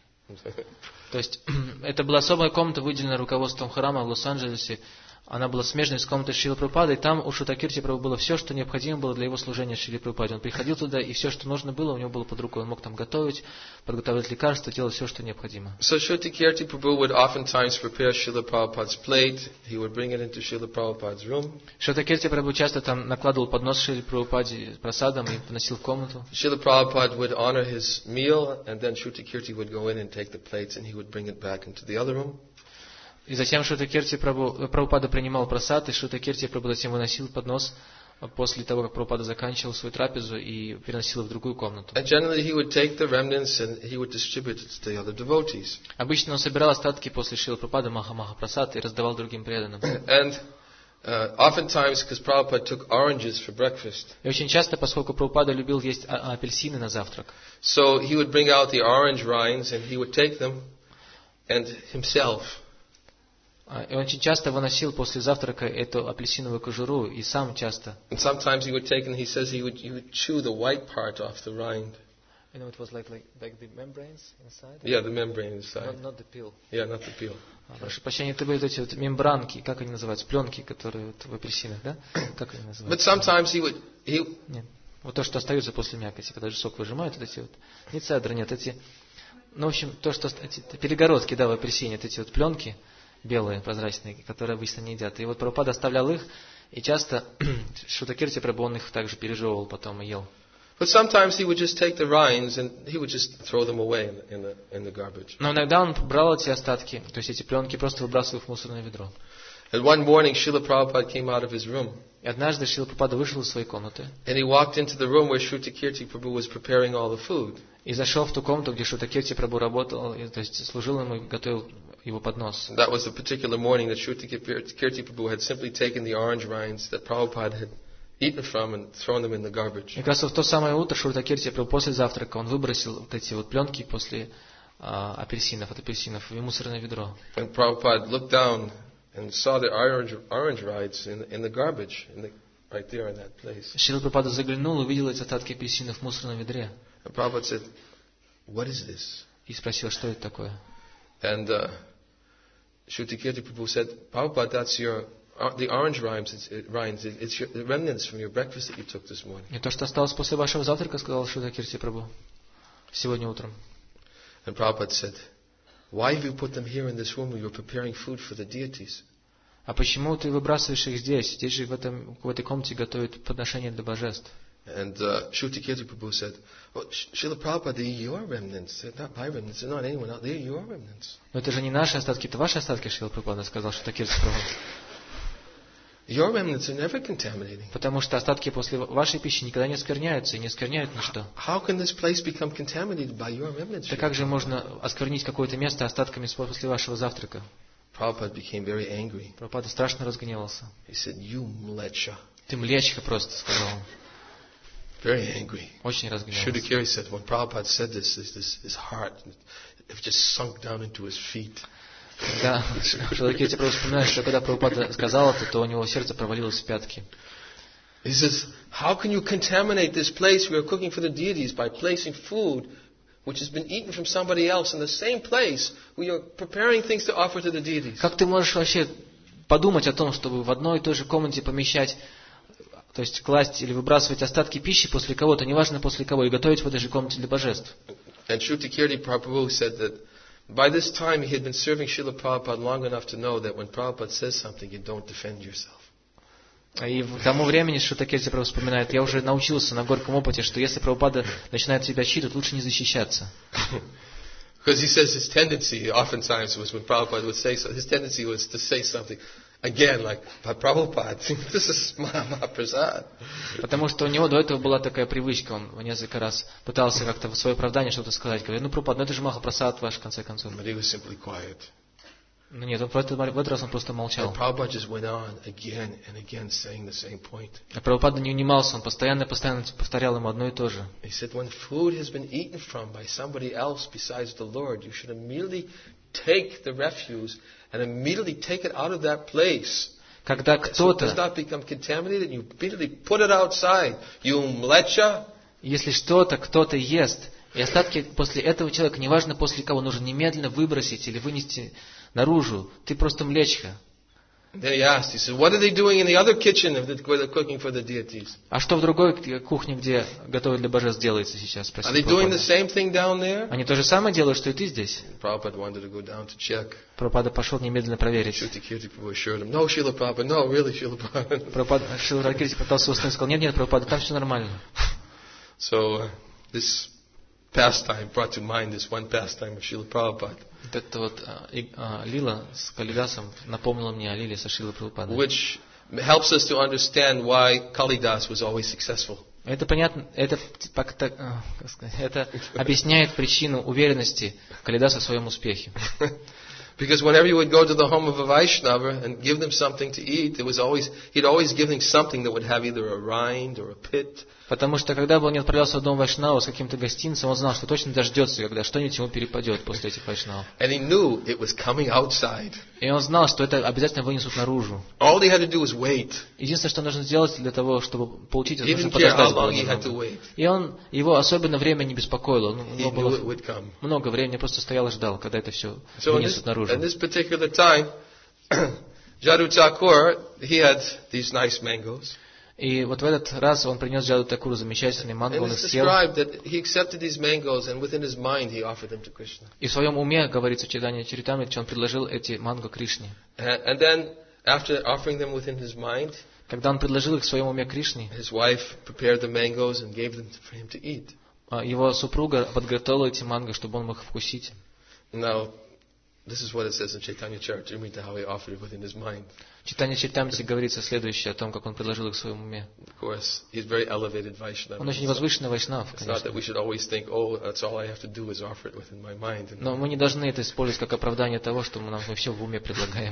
То есть это была особая комната, выделенная руководством храма в Лос-Анджелесе. Она была смежной с комнатой Шрилы Прабхупады, и там у Шрута Кирти Прабху было все, что необходимо было для его служения Шриле Прабхупаде. Он приходил туда, и все, что нужно было, у него было под рукой. Он мог там готовить, подготовить лекарства, делать все, что необходимо. So Shruta Kirti Prabhu would oftentimes prepare Srila Prabhupada's plate. He would bring it into Srila Prabhupada's room. Шрута Кирти Прабху часто там накладывал поднос Шриле Прабхупаде просадом и вносил в комнату. Srila Prabhupada would honor his meal, and then Shruta Kirti would go in and take the plates, and he would bring it back into the other room. И затем Шрута Кирти Прабху, Прабхупада принимал прасад, и Шрута Кирти Прабху затем выносил поднос после того, как Прабхупада заканчивал свою трапезу и переносил в другую комнату. And generally he would take the remnants and he would distribute it to the other devotees. Обычно он собирал остатки после Шрилы Прабхупады Маха-Маха прасад и раздавал другим преданным. And uh, oftentimes, because Prabhupada took oranges for breakfast, и очень часто, поскольку Прабхупада любил есть апельсины на завтрак, so he would bring out the orange rinds and he would take them and himself. И он очень часто выносил после завтрака эту апельсиновую кожуру, и сам часто. And sometimes he would take, and he says he would, he would chew the white part off the rind. You know, it was like, like, like the membranes inside? Yeah, the membrane inside. Not, not the peel. Yeah, not the peel. Прошу прощения, это были эти вот мембранки, как они называются, пленки, которые вот в апельсинах, да? Как они называются? But sometimes he would, he... Нет, вот то, что остается после мякоти, когда же сок выжимают, вот эти вот, не цедры, нет, эти, ну, в общем, то, что, эти перегородки, да, в апельсине, вот эти вот пленки, белые, прозрачные, которые обычно не едят. И вот Прабхупада оставлял их, и часто Шрута Кирти Прабху он их также пережевывал потом и ел. But sometimes he would just take the rinds and he would just throw them away in the in the garbage. Но иногда он брал эти остатки, то есть эти пленки, просто выбрасывал их в мусорное ведро. And one morning, Srila Prabhupada came out of his room. И однажды Шрила Прабхупада вышел из своей комнаты. And he walked into the room where Shruta Kirti Prabhu was preparing all the food. И зашел в ту комнату, где Шрута Кирти Прабху работал, то есть служил ему и готовил его поднос. That was the particular morning that Shruta Kirti Prabhu had simply taken the orange rinds that Prabhupada had eaten from and thrown them in the garbage. И как раз в то самое утро Шрута Кирти Прабху после завтрака он выбросил вот эти вот пленки после а, апельсинов, от апельсинов в мусорное ведро. And Prabhupada looked down and saw the orange orange rinds in in the garbage, in the, right there in that place. Шрила Прабхупада заглянул и увидел эти остатки апельсинов в мусорном ведре. And Prabhupada said, "What is this?" И спросил, что это такое. And uh, Shruta Kirti Prabhu said, "Prabhupada, that's your uh, the orange rinds. It's, it, rinds. It, it's your the remnants from your breakfast that you took this morning." И то, что осталось после вашего завтрака, сказал Шрута Кирти Прабху сегодня утром. And Prabhupada said, "Why have you put them here in this room where you're preparing food for the deities?" А почему ты выбрасываешь их здесь? Здесь же в, этом, в этой комнате готовят подношения для божеств. And uh, Shruta Kirti Prabhu said, "Oh, Srila Prabhupada, they're your remnants. They're not my remnants. They're not anyone else. They're your remnants." Но это же не наши остатки, это ваши остатки, Шрила Прабхупада сказал Шрута Кирти Прабху. Your remnants are never contaminating. Потому что остатки после вашей пищи никогда не оскверняются и не оскверняют ничто. How can this place become contaminated by your remnants? Да как же можно осквернить какое-то место остатками после вашего завтрака? Prabhupada became very angry. Прабхупада страшно разгневался. He said, "You mlecha." Ты млечка просто, сказал он. Very angry. Очень разгневался. Shruta Kirti said, when Prabhupada said this, this, this his heart it just sunk down into his feet. Когда Шиладакирти Прабху вспоминает, что когда Прабхупада сказал это, то у него сердце провалилось в пятки. He says, how can you contaminate this place we are cooking for the deities by placing food which has been eaten from somebody else in the same place we are preparing things to offer to the deities? Как ты можешь вообще подумать о том, чтобы в одной и той же комнате помещать, то есть класть или выбрасывать остатки пищи после кого-то, неважно после кого, и готовить в этой же комнате для божеств? And Shrutikirti Prabhu said that by this time he had been serving Srila Prabhupada long enough to know that when Prabhupada says something, you don't defend yourself. И к тому времени Шриладакирти Прабху вспоминает, я уже научился на горьком опыте, что если Прабхупада начинает тебя отчитывать, лучше не защищаться. Because he says his tendency, oftentimes was when Prabhupada would say so, his tendency was to say something again, like, but Prabhupada, this is Mahaprasad. Потому что у него до этого была такая привычка, он несколько раз пытался как-то в свое оправдание что-то сказать, говорит, ну, Прабхупад, ну это же Махапрасад ваш, в конце концов. But he was simply quiet. Ну нет, он в этот, в этот раз он просто молчал. And Prabhupada just went on again and again saying the same point. А Прабхупада не унимался, он постоянно постоянно повторял ему одно и то же. He said, when food has been eaten from by somebody else besides the Lord, you should immediately take the refuse and immediately take it out of that place. Когда So it does кто-то, not become contaminated, you immediately put it outside. You mlecha. если что-то кто-то ест, и остатки после этого человека, неважно после кого, нужно немедленно выбросить или вынести наружу, ты просто млечка. Then he asked, he said, what are they doing in the other kitchen where they're cooking for the deities? А что в другой кухне, где готовят для божеств, делается сейчас? Are they doing the same thing down there? Они то же самое делают, что и ты здесь. Prabhupada wanted to go down to check. Прабхупада пошел немедленно проверить. Shrutikirti Prabhu assured him, no, Srila Prabhupada, no, really, Srila Prabhupada. Прабхупада, Шриладакирти пытался установить, сказал, нет, нет, Прабхупада, там все нормально. So uh, this pastime brought to mind this one pastime of Srila Prabhupada, Вот эта вот а, и, а, лила с Калидасом напомнила мне о лиле со Шрилой Прабхупадой. which helps us to understand why Kalidas was always successful. Это понятно, это, как так, а, как сказать, это объясняет причину уверенности Калидаса в своем успехе. Because whenever you would go to the home of a Vaishnava and give them something to eat, it was always, he'd always give them something that would have either a rind or a pit. Потому что, когда бы он не отправлялся в дом Вайшнава с каким-то гостинцем, он знал, что точно дождется, когда что-нибудь ему перепадет после этих Вайшнавов. And he knew it was coming outside. И он знал, что это обязательно вынесут наружу. All he had to do was wait. Единственное, что нужно сделать для того, чтобы получить это, He нужно didn't care how подождать long было he had to немного. wait. И он, его особенно время не беспокоило. Ну, у He него knew было it would come. много времени, просто стоял и ждал, когда это все So in this, вынесут наружу. in this particular time, Jadu Thakur, he had these nice mangoes. И вот в этот раз он принес Джаду Такуру замечательный манго, And он it's их съел. described that he accepted these mangoes and within his mind he offered them to Krishna. И в своем уме, говорится в читании Чаритамрити, он предложил эти манго Кришне. And, and then, after offering them within his mind, Когда он предложил их в своем уме Кришне, his wife prepared the mangoes and gave them for him to eat. его супруга подготовила эти манго, чтобы он мог вкусить. Now, this is what it says in Chaitanya Charitamrita, how he offered it within his mind. В читании Чаритамрити говорится следующее о том, как он предложил их в своем уме. Of course, he's very elevated Vaishnava. Он очень возвышенный вайшнав, It's not that конечно. we should always think, oh, that's all I have to do is offer it within my mind. Но мы не должны это использовать как оправдание того, что мы, нам, мы все в уме предлагаем.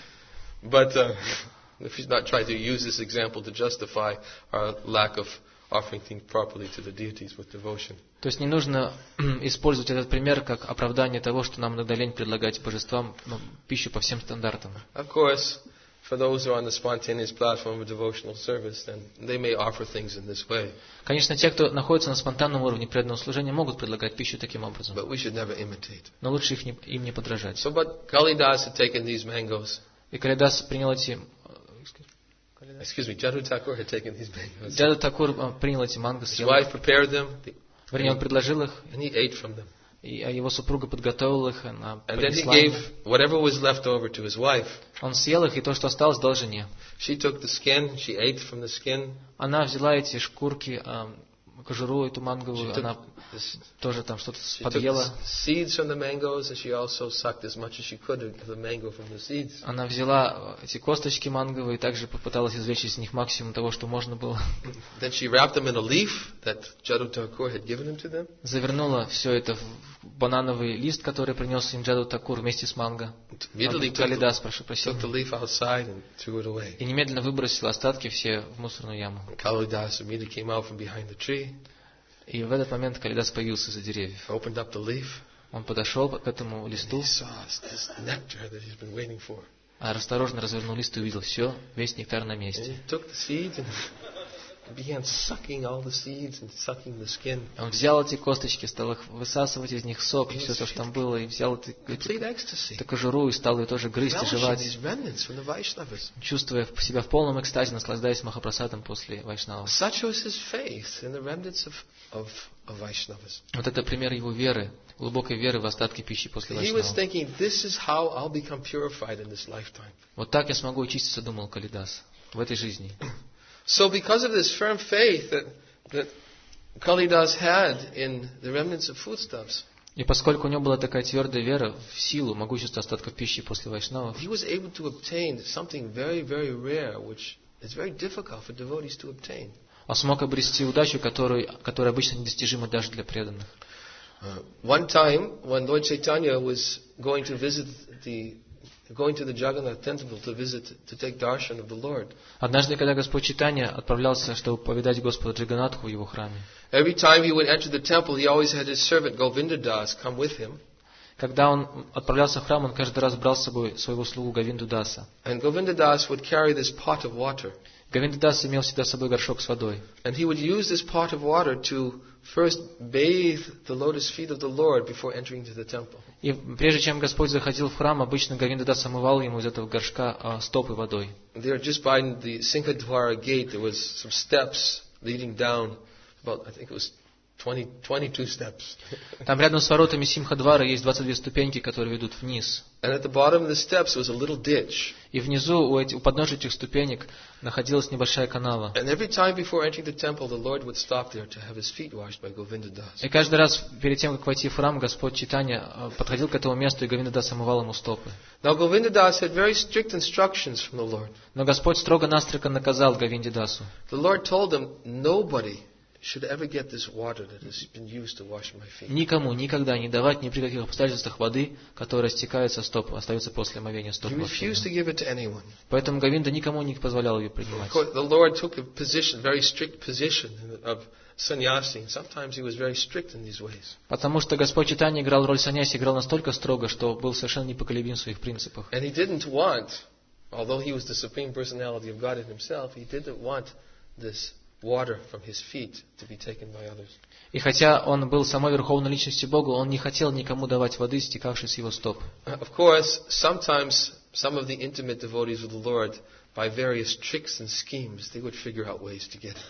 But uh, if he's not trying to use this example to justify our lack of offering things properly to the deities with devotion. То есть не нужно использовать этот пример как оправдание того, что нам иногда лень предлагать божествам ну, пищу по всем стандартам. Of course, for those who are on the spontaneous platform of devotional service, then they may offer things in this way. Конечно, те, кто находится на спонтанном уровне преданного служения, могут предлагать пищу таким образом. But we should never imitate. Но лучше их не, им не подражать. So, but Kalidas had taken these mangoes. И Калидас принял эти... Excuse me, Jadu Thakur had taken these mangoes. Джаду Такур а, принял эти манго, His съел. wife prepared them, Вернее, он предложил их, and he ate from them. и, а его супруга подготовила их, она And then he принесла gave ему. whatever was left over to his wife. Он съел их, и то, что осталось, дал жене. She took the skin, she ate from the skin. Она взяла эти шкурки, а, кожуру эту She манговую, took, она this, тоже там что-то she took подъела. the seeds from the mangoes, and she also sucked as much as she could of the mango from the seeds. Она взяла эти косточки манговые и также попыталась извлечь из них максимум того, что можно было. Then she wrapped them in a leaf that Jadu Thakur had given him to them. Завернула все это в банановый лист, который принес им Джаду Такур вместе с манго. Immediately took Калидас, the, прошу took прощения. the leaf outside and threw it away. И немедленно выбросила остатки все в мусорную яму. Kalidas immediately came out from behind the tree, И в этот момент Калидас появился из-за деревьев. opened up the leaf, Он подошел к этому листу, а осторожно развернул лист и увидел все, весь нектар на месте. Он взял эти косточки, стал их высасывать из них сок, и все то, что там было, и взял эту, эту кожуру и стал ее тоже грызть и жевать, чувствуя себя в полном экстазе, наслаждаясь Махапрасадом после вайшнавов. Вот это пример его веры, глубокой веры в остатки пищи после вайшнавов. Вот так я смогу очиститься, думал Калидас, в этой жизни. So because of this firm faith that, that Kalidas had in the remnants of foodstuffs, и поскольку у него была такая твердая вера в силу, могущество остатков пищи после вайшнавов, he was able to obtain something very, very rare, which is very difficult for devotees to obtain. Он смог обрести удачу, которую, которая обычно недостижима даже для преданных. Uh, one time, when Lord Chaitanya was going to visit the going to the Jagannath temple to visit, to take darshan of the Lord. Однажды, когда Господь Чайтанья отправлялся, чтобы повидать Господа Джаганнатху в его храме, every time he would enter the temple, he always had his servant Govinda Das come with him. Когда он отправлялся в храм, он каждый раз брал с собой своего слугу Говинду Даса. And Govinda Das would carry this pot of water. Говинда Дас имел всегда с собой горшок с водой. And he would use this pot of water to first bathe the lotus feet of the Lord before entering to the temple. И прежде чем Господь заходил в храм, обычно Говинда Дас омывал ему из этого горшка а, стопы водой. There, just by the Singhadwara gate, there was some steps leading down. About, I think it was twenty, twenty-two steps. Там рядом с воротами Симхадвара есть двадцать две ступеньки, которые ведут вниз. And at the bottom of the steps was a little ditch. И внизу, у, эти, у подножия этих ступенек, находилась небольшая канава. And every time before entering the temple, the Lord would stop there to have his feet washed by Govinda Das. И каждый раз перед тем, как войти в храм, Господь Чайтанья подходил к этому месту, и Говинда Дас омывал ему стопы. Now Govinda Das had very strict instructions from the Lord. Но Господь строго-настрого наказал Говинде Дасу. The Lord told him, nobody should ever get this water that has been used to wash my feet. Никому никогда не давать ни при каких обстоятельствах воды, которая стекает со стоп, остается после омовения стоп. He refused to give it to anyone. Поэтому Говинда никому не позволял ее принимать. The Lord took a position, very strict position of sannyasi. Sometimes he was very strict in these ways. Потому что Господь Чайтанья играл роль саньяси, играл настолько строго, что был совершенно непоколебим в своих принципах. And he didn't want, although he was the supreme personality of Godhead himself, he didn't want this water from his feet to be taken by others. И хотя он был самой верховной личностью Бога, он не хотел никому давать воды, стекавшей с его стоп. Of course, sometimes some of the intimate devotees of the Lord, by various tricks and schemes, they would figure out ways to get it.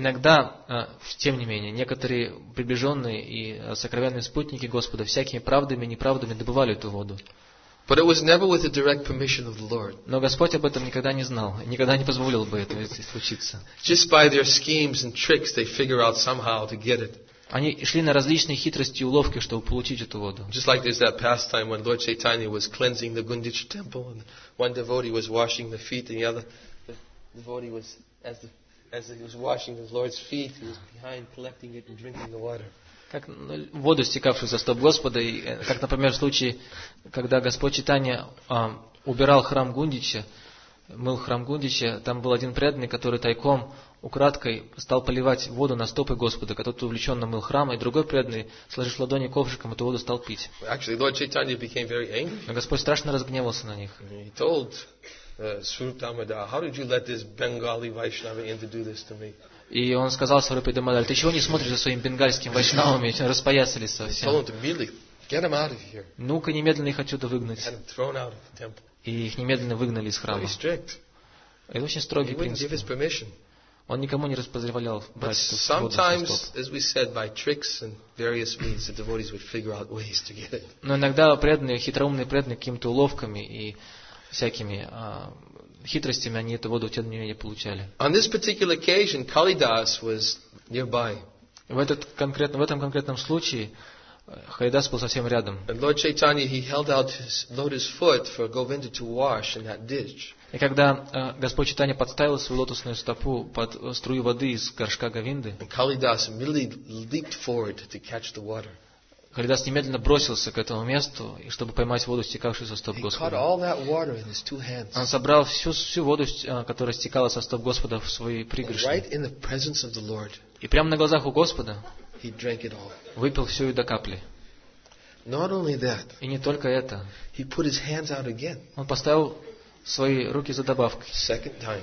Иногда, тем не менее, некоторые приближенные и сокровенные спутники Господа всякими правдами и неправдами добывали эту воду. But it was never with the direct permission of the Lord. Но Господь об этом никогда не знал, никогда не позволил бы этого случиться. Just by their schemes and tricks, they figure out somehow to get it. Они шли на различные хитрости и уловки, чтобы получить эту воду. Just like there's that pastime when Lord Chaitanya was cleansing the Gundicha temple, and one devotee was washing the feet, and the other the devotee was, as the, as he was washing the Lord's feet, he was behind collecting it and drinking the water. Как воду, стекавшую за стоп Господа, и, как, например, в случае, когда Господь Чайтанья а, убирал храм Гундича, мыл храм Гундича, там был один преданный, который тайком, украдкой стал поливать воду на стопы Господа, который увлеченно мыл храм, и другой преданный, сложив ладони ковшиком, эту воду стал пить. Actually, Lord Chaitanya became very angry. Но Господь страшно разгневался на них. He told uh, Swarup Damodar, how did you let this Bengali Vaishnava in to do this to me? И он сказал Сварупе Дамодаре, ты чего не смотришь за своими бенгальскими вайшнавами, распоясались совсем. Ну-ка немедленно их отсюда выгнать. И их немедленно выгнали из храма. Это очень строгий принцип. Он никому не позволял брать воду со стоп. Но иногда преданные, хитроумные преданные какими-то уловками и всякими а, хитростями они эту воду тем не менее получали. On this particular occasion, Kalidas was nearby. В, этот конкретно, в этом конкретном случае Калидас был совсем рядом. And Lord Chaitanya, he held out his lotus foot for Govinda to wash in that ditch. И когда э, Господь Чайтанья подставил свою лотосную стопу под струю воды из горшка Говинды, and Kalidas immediately leaped forward to catch the water. Калидас немедленно бросился к этому месту, и чтобы поймать воду, стекавшую со стоп Господа. Он собрал всю, всю воду, которая стекала со стоп Господа, в свои пригоршни. И прямо на глазах у Господа выпил всю ее до капли. Not only that, И не только это. he put his hands out again. Он поставил свои руки за добавкой. Second time.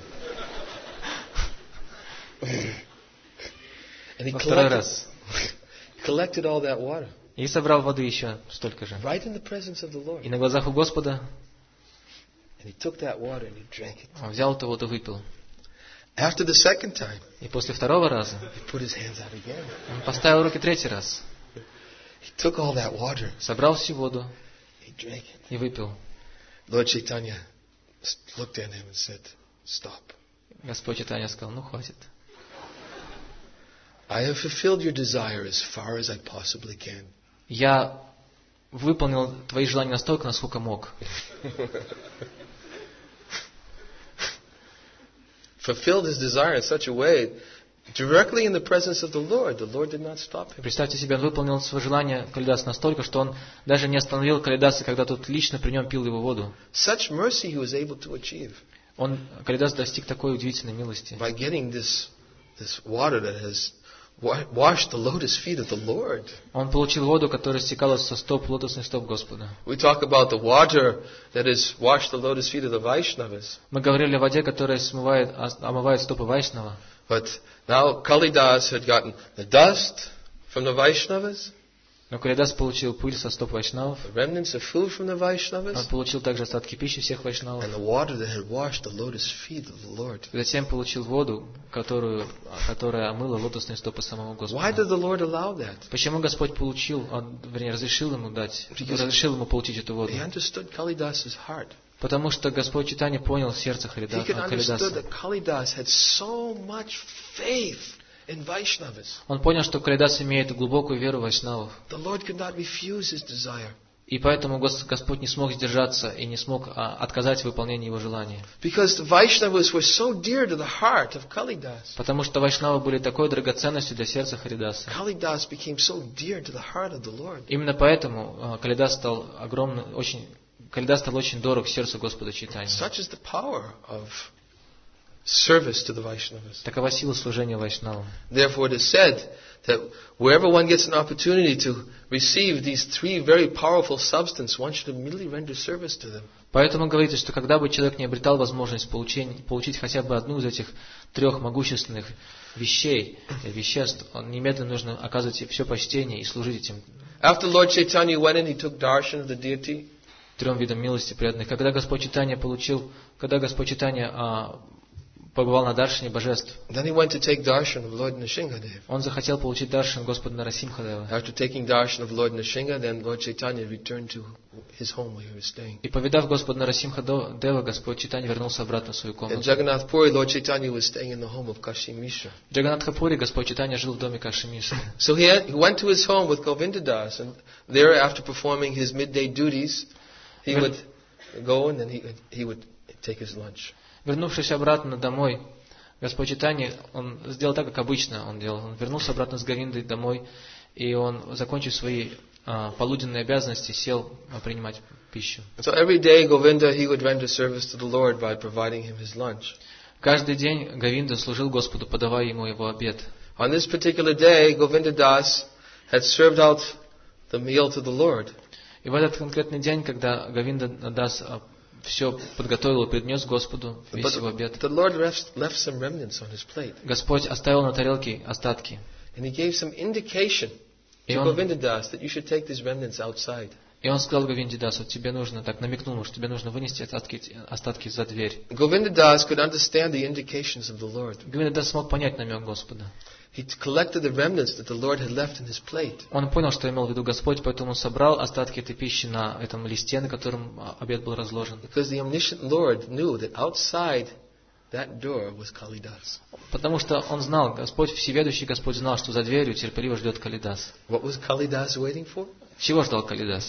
And he Во второй collected, раз. collected all that water И собрал воды еще столько же. right in the presence of the И Lord. на глазах у Господа And he took that water and he drank it. он взял эту воду, выпил. After the second time, И после второго раза he put his hands out again. он поставил руки третий раз. He took all that water, Собрал всю воду he drank it. и выпил. Lord Chaitanya looked at him and said, "Stop. Господь Чайтанья сказал, ну хватит. I have fulfilled your desire as far as I possibly can. Я выполнил твои желания настолько, насколько мог. Fulfilled his desire in such a way, directly in the presence of the Lord. The Lord did not stop him. Представьте себе, он выполнил свое желание Калидаса настолько, что он даже не остановил Калидаса, когда тот лично при нем пил его воду. Such mercy he was able to achieve Он, Калидас достиг такой удивительной милости. by getting this, this water that has wa- washed the lotus feet of the Lord. Он получил воду, которая стекала со стоп, лотосных стоп Господа. We talk about the water that has washed the lotus feet of the Vaishnavas. Мы говорили о воде, которая смывает, омывает стопы Вайшнава. But now Kalidas had gotten the dust from the Vaishnavas, Но Калидас получил пыль со стоп Вайшнавов. the remnants of food from the Он Vaishnavas, получил также остатки пищи всех Вайшнавов. and the water that had washed the lotus feet of the Lord. И затем получил воду, которую, которая омыла лотосные стопы самого Why Господа. did the Lord allow that? Почему Господь получил, он, вернее, разрешил ему дать, разрешил ему получить эту воду? He understood Kalidas's heart. Потому что Господь Чайтанья понял сердце He Харида- could understood Калидаса. that Kalidas had so much faith in Vaishnavas. Он понял, что Калидас имеет глубокую веру в Вайшнавов. The Lord could not refuse his desire. И поэтому Гос- Господь не смог сдержаться и не смог а, отказать в выполнении его желания. Because the Vaishnavas were so dear to the heart of Kalidas. Потому что Вайшнавы были такой драгоценностью для сердца Харидаса. Kalidas became so dear to the heart of the Lord. Именно поэтому а, Калидас стал огромным, очень, Калидас стал очень дорог сердцу Господа Чайтаньи. Such is the power of service to the Vaishnavas. Такова сила служения Вайшнавам. Therefore, it is said that wherever one gets an opportunity to receive these three very powerful substances, one should immediately render service to them. Поэтому говорится, что когда бы человек не обретал возможность получить, получить хотя бы одну из этих трех могущественных вещей, веществ, он немедленно нужно оказывать все почтение и служить этим After Lord Chaitanya went in, he took darshan of the deity. трем видам милости преданных. Когда Господь Чайтанья получил, когда Господь Чайтанья а, побывал на даршине божеств, Then he went to take darshan of Lord Nrsimhadev. он захотел получить даршин Господа Нарасимхадева. After taking darshan of Lord Nrsimha, then Lord Chaitanya returned to his home where he was staying. И повидав Господа Нарасимхадева, Господь Чайтанья вернулся обратно в свою In комнату. Jagannath Puri, Lord Chaitanya was staying in the home of Kashi Mishra. В Джаганатхапуре Господь Чайтанья жил в доме Каши Мишры. So he, had, he went to his home with Govinda Das, and there, after performing his midday duties, he would go and then he, he would take his lunch. Вернувшись обратно домой, Господь Чайтанья, он сделал так, как обычно он делал. Он вернулся обратно с Говиндой домой, и он, закончив свои а, полуденные обязанности, сел а, принимать пищу. So every day Govinda, he would render service to the Lord by providing him his lunch. Каждый день Говинда служил Господу, подавая ему его обед. On this particular day, Govinda Das had served out the meal to the Lord. И в этот конкретный день, когда Говинда Дас а, все подготовил и принес Господу весь But его обед, the Lord left, left some remnants on his plate. Господь оставил на тарелке остатки. And he gave some indication И to он, Govinda Das that you should take these remnants outside. и он сказал Говинде Дасу, тебе нужно, так намекнул ему, что тебе нужно вынести остатки, остатки за дверь. Govinda Das could understand the indications of the Lord. Говинда Дас смог понять намек Господа. He collected the remnants that the Lord had left in his plate. Он понял, что имел в виду Господь, поэтому он собрал остатки этой пищи на этом листе, на котором обед был разложен. Because the omniscient Lord knew that outside that door was Kalidas. Потому что он знал, Господь, всеведущий Господь знал, что за дверью терпеливо ждет Калидас. What was Kalidas waiting for? Чего ждал Калидас?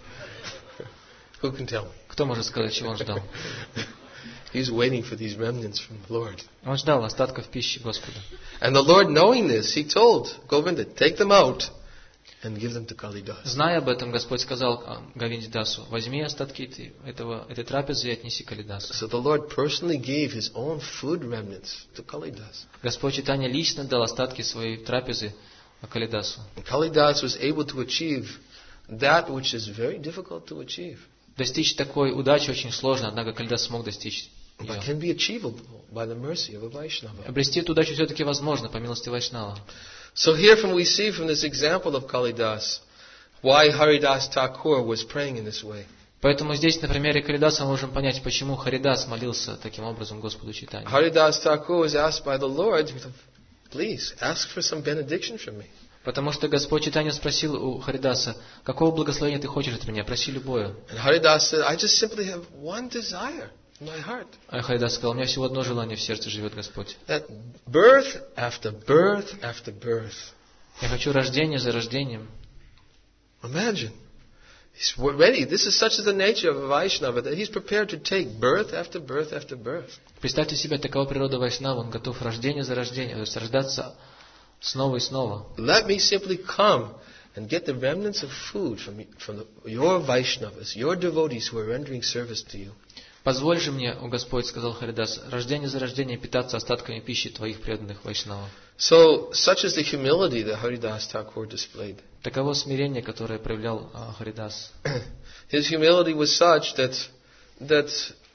Who can tell me? Кто может сказать, чего он ждал? He's waiting for these remnants from the Lord. Он ждал остатков пищи Господа. And the Lord, knowing this, he told Govinda, take them out and give them to Kalidas. Зная об этом, Господь сказал Говинде Дасу, возьми остатки этой, этого, этой трапезы и отнеси Калидасу. So the Lord personally gave his own food remnants to Kalidas. Господь Чайтанья лично дал остатки своей трапезы Калидасу. And Kalidas was able to achieve that which is very difficult to achieve. Достичь такой удачи очень сложно, однако Калидас смог достичь ее. But can be achievable by the mercy of a Vaishnava. Обрести эту удачу все-таки возможно, по милости Вайшнава. So here from we see from this example of Kalidas, why Haridas Thakur was praying in this way. Поэтому здесь на примере Калидаса мы можем понять, почему Харидас молился таким образом Господу Чайтанье. Haridas Thakur was asked by the Lord, please ask for some benediction from me. Потому что Господь Чайтанья спросил у Харидаса, какого благословения ты хочешь от меня? Проси любое. And Haridas said, I just simply have one desire in my heart. А Харидас сказал, у меня всего одно желание в сердце живет Господь. That birth after birth after birth. Я хочу рождение за рождением. Imagine. He's ready. This is such as the nature of a Vaishnava that he's prepared to take birth after birth after birth. Представьте себе, такова природа Вайшнава, он готов рождение за рождение, то есть рождаться снова и снова. Let me simply come and get the remnants of food from, from the, your Vaishnavas, your devotees who are rendering service to you. Позволь же мне, о Господь, сказал Харидас, рождение за рождение питаться остатками пищи твоих преданных Вайшнавов. So, such is the humility that Haridas Thakur displayed. Таково смирение, которое проявлял Харидас. His humility was such that that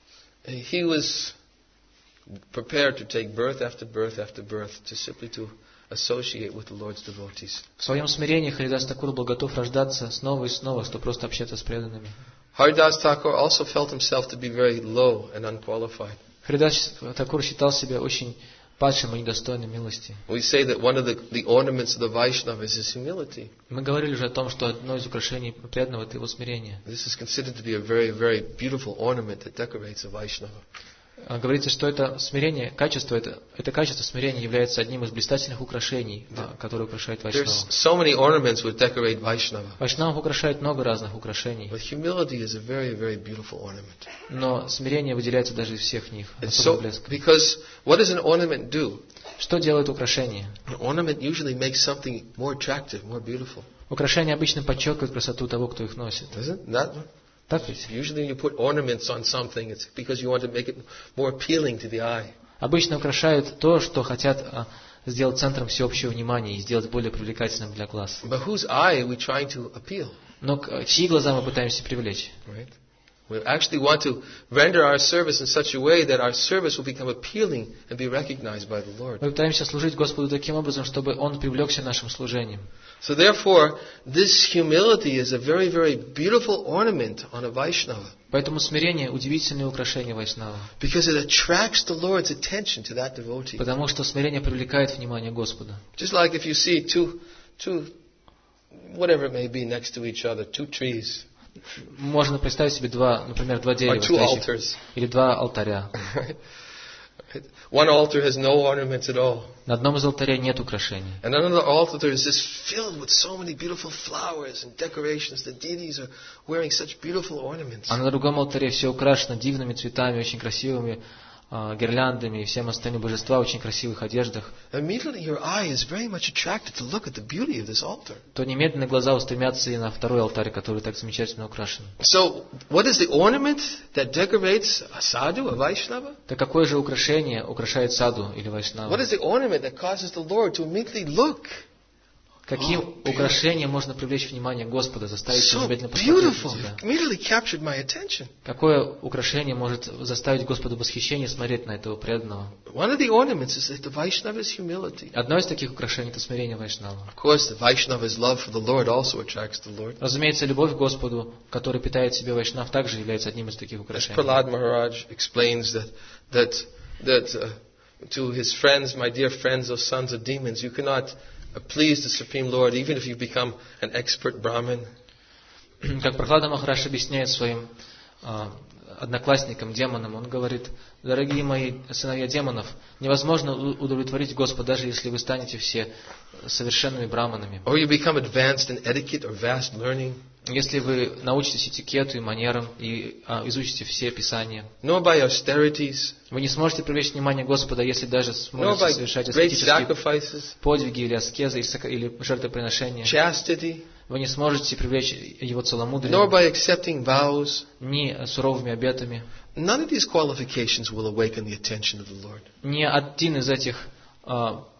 he was prepared to take birth after birth after birth to simply to associate with the Lord's devotees. В своем смирении Харидас Такур был готов рождаться снова и снова, чтобы просто общаться с преданными. Haridas Thakur also felt himself to be very low and unqualified. Харидас Такур считал себя очень падшим и недостойным милости. We say that one of the, the ornaments of the Vaishnava is his humility. Мы говорили уже о том, что одно из украшений преданного – это его смирение. This is considered to be a very, very beautiful ornament that decorates a Vaishnava. Говорится, что это смирение, качество, это, это качество смирения является одним из блистательных украшений, которые украшают Вайшнава. There's so many ornaments which decorate Vaishnava. Вайшнавов украшает много разных украшений. But humility is a very, very beautiful ornament. Но смирение выделяется даже из всех них. So, because what does an ornament do? Что делает украшение? An ornament usually makes something more attractive, more beautiful. Украшения обычно подчеркивают красоту того, кто их носит. Isn't that? Так ведь? Usually you put ornaments on something, it's because you want to make it more appealing to the eye. Обычно украшают то, что хотят а, сделать центром всеобщего внимания и сделать более привлекательным для глаз. But whose eye are we trying to appeal? Но к чьи глаза мы пытаемся привлечь? Right? We actually want to render our service in such a way that our service will become appealing and be recognized by the Lord. Мы пытаемся служить Господу таким образом, чтобы Он привлекся нашим служением. So therefore, this humility is a very, very beautiful ornament on a Vaishnava. Поэтому смирение – удивительное украшение Вайшнава. Because it attracts the Lord's attention to that devotee. Потому что смирение привлекает внимание Господа. Just like if you see two, two, whatever it may be, next to each other, two trees. Можно представить себе два, например, два дерева стоящих, или два алтаря. One altar has no ornaments at all. На одном из алтарей нет украшений. And another altar is just filled with so many beautiful flowers and decorations. The deities are wearing such beautiful ornaments. А на другом алтаре все украшено дивными цветами, очень красивыми uh, гирляндами и всем остальным божества в очень красивых одеждах. Immediately your eye is very much attracted to look at the beauty of this altar. То немедленно глаза устремятся и на второй алтарь, который так замечательно украшен. So, what is the ornament that decorates a sadhu, a Vaishnava? Так какое же украшение украшает саду или Вайшнава? What is the ornament that causes the Lord to immediately look? Каким украшением можно привлечь внимание Господа, заставить его So немедленно посмотреть на beautiful. себя? It immediately captured my attention. Какое украшение может заставить Господа в восхищении смотреть на этого преданного? One of the ornaments is the Vaishnava's humility. Одно из таких украшений – это смирение Вайшнава. Of course, the Vaishnava's love for the Lord also attracts the Lord. Разумеется, любовь к Господу, которая питает в себе Вайшнав, также является одним из таких As украшений. Prahlad Maharaj explains that that that uh, to his friends, my dear friends, those sons of demons, you cannot uh, please the Supreme Lord even if you become an expert Brahmin. Как Прохлада Махарадж объясняет своим а, одноклассникам, демонам, он говорит: дорогие мои сыновья демонов, невозможно удовлетворить Господа, даже если вы станете все совершенными браманами. Or you become advanced in etiquette or vast learning. Если вы научитесь этикету и манерам и а, изучите все писания, Nor by austerities, вы не сможете привлечь внимание Господа, если даже nor сможете by совершать great аскетические sacrifices, подвиги или аскезы или жертвоприношения. chastity, Вы не сможете привлечь Его nor целомудрием, by accepting vows. ни суровыми обетами. None of these qualifications will awaken the attention of the Lord. Ни один из этих а,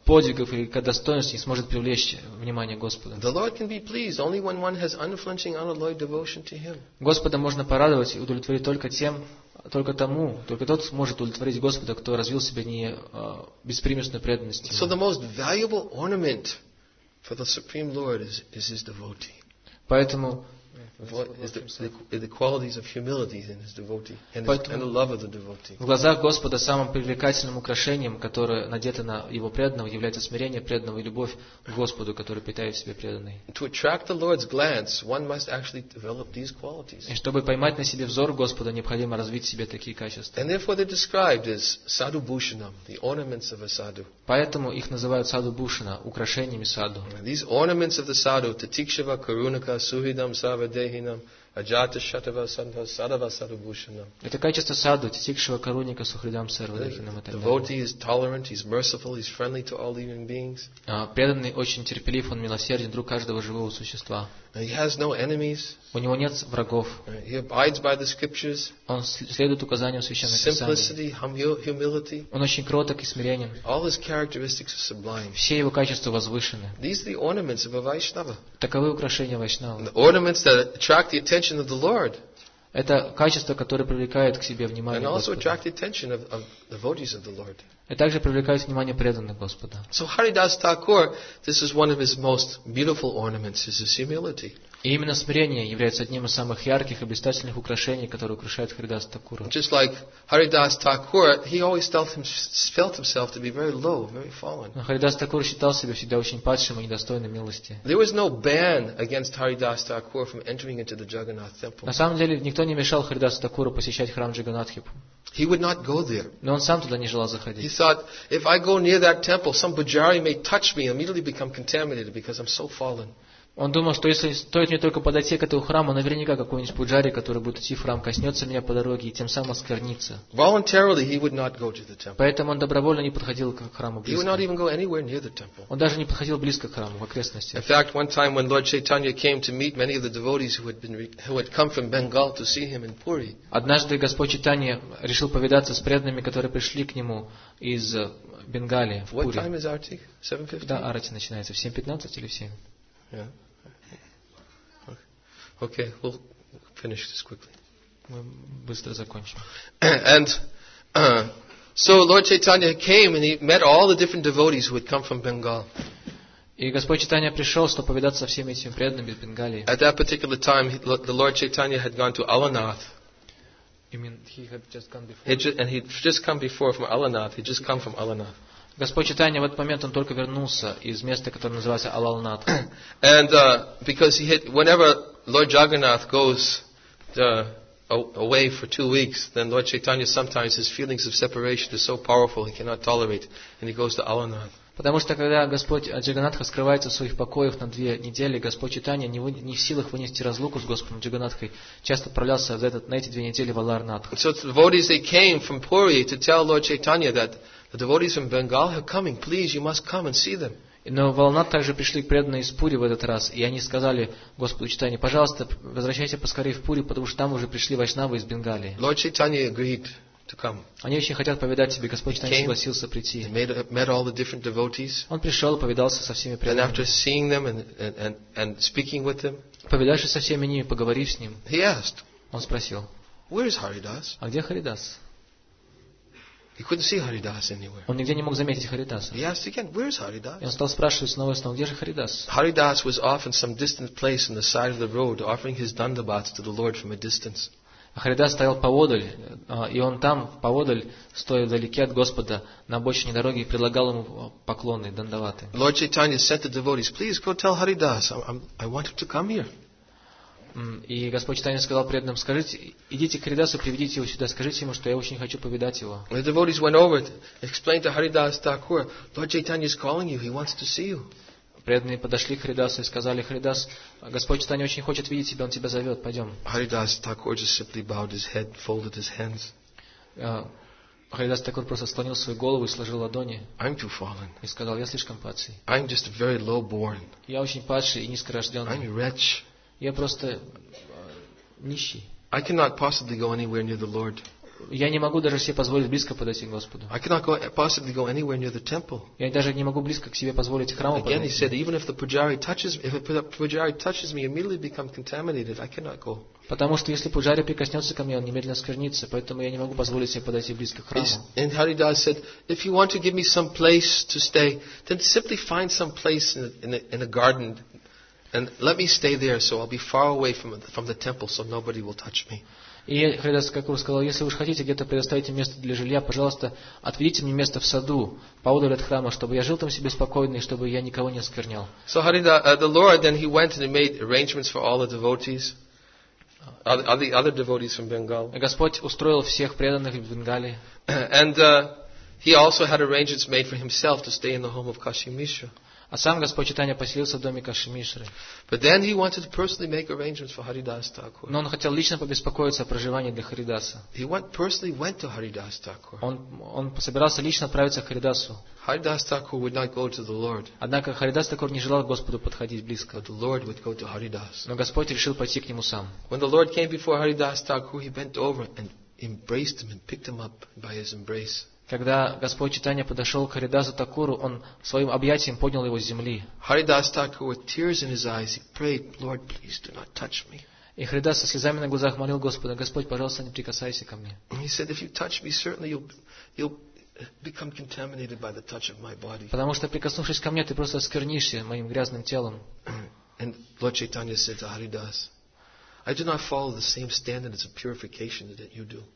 подвигов и достоинств не сможет привлечь внимание Господа. The Lord can be pleased only when one has unflinching, unalloyed devotion to Him. Господа можно порадовать и удовлетворить только тем, только тому, только тот может удовлетворить Господа, кто развил в себе не uh, беспримесную преданность So Ему. the most valuable ornament for the Supreme Lord is, is His devotee. Поэтому Is the, the, the qualities of humility in his devotee and, his, Поэтому and the love of the devotee. в глазах Господа самым привлекательным украшением, которое надето на Его преданного, является смирение преданного и любовь к Господу, который питает в себе преданный. To attract the Lord's glance, one must actually develop these qualities. И чтобы поймать на себе взор Господа, необходимо развить в себе такие качества. And therefore they're described as sadhu bhushanam, the ornaments of a sadhu. Поэтому их называют саду бхушана, украшениями саду. These ornaments of the sadhu, tatikshava, karunaka, suhidam, sarvadehinam, ajata, shatava, sandha, sadhava, sadhu bhushanam. Это качество саду, титикшива, каруника, сухридам, сарвадахинам и так The далее. devotee is tolerant, he's merciful, he's friendly to all living beings. А, Преданный очень терпелив, он милосерден, друг каждого живого существа. And he has no enemies. У него нет врагов. He abides by the scriptures. Он следует указаниям Священного Писания. Simplicity, humi- humility. Он очень кроток и смиренен. All his characteristics are sublime. Все его качества возвышены. These are the ornaments of a Vaishnava. Таковы украшения Вайшнава. The ornaments that attract the attention of the Lord. Это качество, которое привлекает к себе And внимание also Господа. attract the attention of, of devotees of the Lord. И также привлекает внимание преданных Господа. So Haridas Thakur, this is one of his most beautiful ornaments, is his humility. И именно смирение является одним из самых ярких и блистательных украшений, которые украшают Харидас Такура. Just like Haridas Thakur, he always felt, him, felt himself to be very low, very fallen. Но Харидас Такур считал себя всегда очень падшим и недостойным милости. There was no ban against Haridas Thakur from entering into the Jagannath temple. На самом деле, никто не мешал Харидасу Такуру посещать храм Джаганатхи. He would not go there. Но он сам туда не желал He заходить. thought, if I go near that temple, some Pujari may touch me and immediately become contaminated because I'm so fallen. Он думал, что если стоит мне только подойти к этому храму, наверняка какой-нибудь пуджари, который будет идти в храм, коснется меня по дороге и тем самым осквернится. Voluntarily, he would not go to the temple. Поэтому он добровольно не подходил к храму He would not близко. even go anywhere near the temple. Он даже не подходил близко к храму, в In окрестностях. fact, one time when Lord Chaitanya came to meet many of the devotees who had been who had come from Bengal to see him in Puri, Однажды Господь Чайтанья решил повидаться с преданными, которые пришли к нему из Бенгалии, в what time Пури. is Arti? seven fifteen? Да, арати начинается в семь пятнадцать или в семь? Yeah. Okay, we'll finish this quickly. Мы быстро закончим. And uh, so Lord Chaitanya came and he met all the different devotees who had come from Bengal. И Господь Чайтанья пришел, чтобы повидаться со всеми этими преданными из Бенгалии. At that particular time, he, the Lord Chaitanya had gone to Alanath. You mean he had just gone before? He ju- and he'd just come before from Alanath. He'd just come from Alanath. Господь Чайтанья в этот момент, он только вернулся из места, которое называется Алалнат. And uh, because he had, whenever Lord Jagannath goes uh, away for two weeks, then Lord Chaitanya sometimes his feelings of separation is so powerful he cannot tolerate, and he goes to Alanath. Потому что когда Господь Джаганатха скрывается в своих покоях на две недели, Господь Чайтанья не, вы, не в силах вынести разлуку с Господом Джаганатхой, часто отправлялся в этот, на эти две недели в Аларнат. So the devotees, they came from Puri to tell Lord Chaitanya that the devotees from Bengal are coming. Please, you must come and see them. Но в Аларнат также пришли преданные из Пури в этот раз, и они сказали Господу Чайтанье: пожалуйста, возвращайся поскорее в Пури, потому что там уже пришли вайшнавы из Бенгалии. Lord Chaitanya agreed to come. Они очень хотят повидать тебя. Господь Чайтанья Came. согласился He прийти. made, met all the different devotees. Он пришел, повидался со всеми And преданными. after seeing them and, and, and, and speaking with them, Повидавшись со всеми ними, поговорив с ним, he asked, он спросил: where is Haridas? а где Харидас? He couldn't see Haridas anywhere. Он нигде не мог заметить Харидаса. He asked again, where is И он Haridas? стал спрашивать снова и снова: где же Харидас? Haridas was off in some distant place on the side of the road, offering his dandabats to the Lord from a distance. А Харидас стоял поодаль, и он там, поодаль, стоя вдалеке от Господа, на обочине дороги, и предлагал ему поклоны, дандаваты. Lord Chaitanya said to devotees, please go tell Haridas, I, I'm, I want him to come here. И Господь Чайтанья сказал преданным: скажите, идите к Харидасу, приведите его сюда, скажите ему, что я очень хочу повидать его. The devotees went over and explained to Haridas Thakur, Lord Chaitanya is calling you, he wants to see you. Преданные подошли к Харидасу и сказали: Харидас, Господь Чайтанья очень хочет видеть тебя, он тебя зовет, пойдем. Haridas Thakur just simply bowed his head, folded his hands. Харидас Такур просто склонил свою голову и сложил ладони I'm too fallen. и сказал: я слишком падший. I'm just very low born. Я очень падший и I'm низкорожденный. a wretch. Я просто э, нищий. I cannot possibly go anywhere near the Lord. Я не могу даже себе позволить близко подойти к Господу. I cannot go, possibly go anywhere near the temple. Я даже не могу близко к себе позволить к храму Again, he подойти. said, even if the pujari touches me, if the pujari touches me, immediately become contaminated. I cannot go. Потому что если пуджари прикоснется ко мне, он немедленно сквернится, поэтому я не могу позволить себе подойти близко к храму. And Haridas said, if you want to give me some place to stay, then simply find some place in a, in a, in a garden and let me stay there so I'll be far away from, from the temple so nobody will touch me. И Харидас Такур сказал, если вы хотите где-то предоставить место для жилья, пожалуйста, отведите мне место в саду, поодаль от храма, чтобы я жил там себе спокойно и чтобы я никого не осквернял. So Haridas, uh, the Lord, then he went and he made arrangements for all the devotees. Other, other, other devotees from Bengal. Господь устроил всех преданных в Бенгалии. And uh, he also had arrangements made for himself to stay in the home of Kashi Mishra. А сам Господь Чайтанья поселился в доме Каши Мишры. But then he wanted to personally make arrangements for Haridas Thakur. Но он хотел лично побеспокоиться о проживании для Харидаса. He went, personally went to Haridas Thakur. Он, он собирался лично отправиться к Харидасу. Haridas Thakur would not go to the Lord. Однако Харидас Такур не желал к Господу подходить близко. But the Lord would go to Haridas. Но Господь решил пойти к нему сам. When the Lord came before Haridas Thakur, he bent over and embraced him and picked him up by his embrace. Когда Господь Чайтанья подошел к Харидасу Такуру, он своим объятием поднял его с земли. Haridas Thakur, with tears in his eyes, he prayed, Lord, please do not touch me. И Харидас со слезами на глазах молил Господа, Господь, пожалуйста, не прикасайся ко мне. And he said, if you touch me, certainly you'll, you'll become contaminated by the touch of my body. Потому что, прикоснувшись ко мне, ты просто осквернишься моим грязным телом. And Lord Chaitanya said to Haridas, I do not follow the same standards of purification that you do.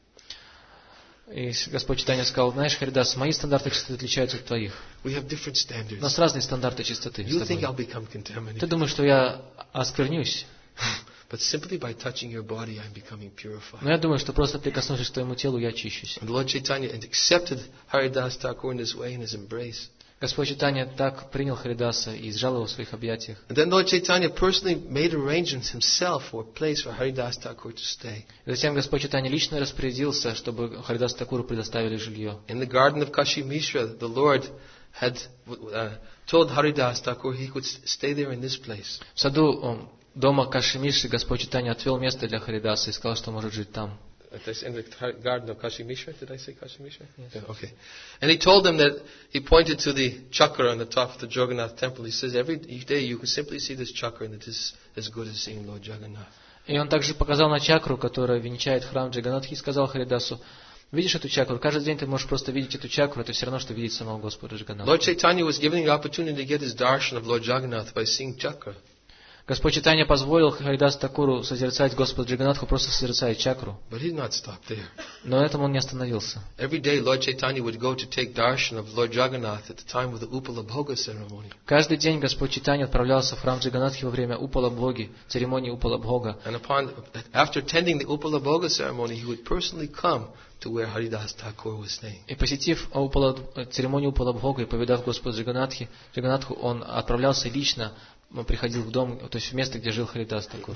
И Господь Чайтанья сказал, знаешь, Харидас, мои стандарты чистоты отличаются от твоих. We have different standards. У нас разные стандарты чистоты. You think I'll become contaminated. Ты думаешь, что я осквернюсь? But simply by touching your body, I'm becoming purified. Но я думаю, что просто прикоснувшись к твоему телу, я очищусь. And Lord Chaitanya accepted Haridas Thakur in this way, in his embrace. Господь Чайтанья так принял Харидаса и сжал его в своих объятиях. And then Lord Chaitanya personally made arrangements himself for a place for Haridas Thakur to stay. И затем Господь Чайтанья лично распорядился, чтобы Харидасу Такуру предоставили жилье. In the garden of Kashi Mishra, the Lord had uh, told Haridas Thakur he could stay there in this place. В саду дома Каши Мишры Господь Чайтанья отвел место для Харидаса и сказал, что может жить там. In the garden of Kashi Mishra, did I say Kashi Mishra? Yes. Yeah, okay. And he told them that he pointed to the chakra on the top of the Jagannath temple. He says every day you can simply see this chakra and it is as good as seeing Lord Jagannath. И он также показал на чакру, которая венчает храм Джаганнатхи, и сказал Харидасу, видишь эту чакру? Каждый день ты можешь просто видеть эту чакру, это все равно, что видеть самого Господа Джаганнатха. Lord Chaitanya was given the opportunity to get his darshan of Lord Jagannath by seeing chakra. Господь Чайтанья позволил Харидасу Такуру созерцать Господа Джаганнатху, просто созерцать чакру. But he did not stop there. Но на этом он не остановился. Every day Lord Chaitanya would go to take darshan of Lord Jagannath at the time of the Upala Bhoga ceremony. Каждый день Господь Чайтанья отправлялся в храм Джаганнатхи во время Упала Бхоги, церемонии Упала Бхога. And upon, after attending the Upala Bhoga ceremony, he would personally come to where Haridas Thakur was staying. И посетив Упала, церемонию Упала Бхога и повидав Господа Джаганнатхи, Джаганнатху, он отправлялся лично, он приходил в дом, то есть в место, где жил Харидас Такур.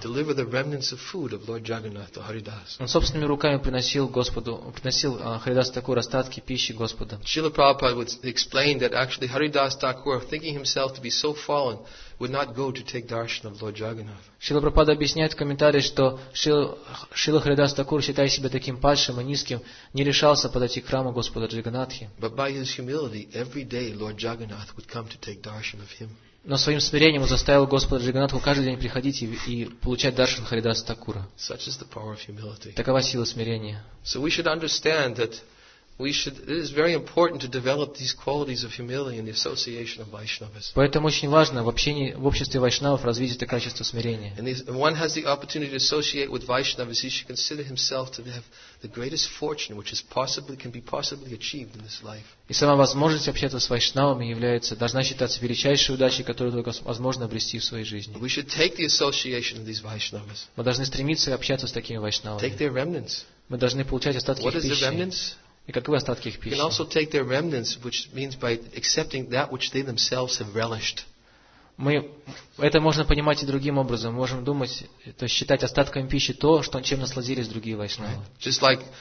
Он собственными руками приносил Господу, приносил Харидас Такур остатки пищи Господа. Srila Prabhupada would explain that actually Haridas Thakur, thinking himself to be so fallen, would not go to take darshan of Lord Jagannath. Шрила Прабхупада объясняет в комментарии, что Шрила Харидас Такур, считая себя таким падшим и низким, не решался подойти к храму Господа Джаганнатхи. But by his humility, every day Lord Jagannath would come to take darshan of him. Но своим смирением он заставил Господа Джаганнатху каждый день приходить и, и получать даршан Харидаса Такура. Such is the power of humility. Такова сила смирения. So we should understand that we should. It is very important to develop these qualities of humility in the association of Vaishnavas. Поэтому очень важно в общении, в обществе вайшнавов развить это качество смирения. And if one has the opportunity to associate with Vaishnavas, he should consider himself to have the greatest fortune which is possibly can be possibly achieved in this life. И сама возможность общаться с вайшнавами является, должна считаться величайшей удачей, которую только возможно обрести в своей жизни. We should take the association of these Vaishnavas. Мы должны стремиться общаться с такими вайшнавами. Take their remnants. Мы должны получать остатки What их is the пищи. remnants? И каковы остатки их You пищи? can also take their remnants, which means by accepting that which they themselves have relished. Мы, это можно понимать и другим образом. Мы можем думать, то есть считать остатками пищи то, что, чем насладились другие вайшнавы. Just like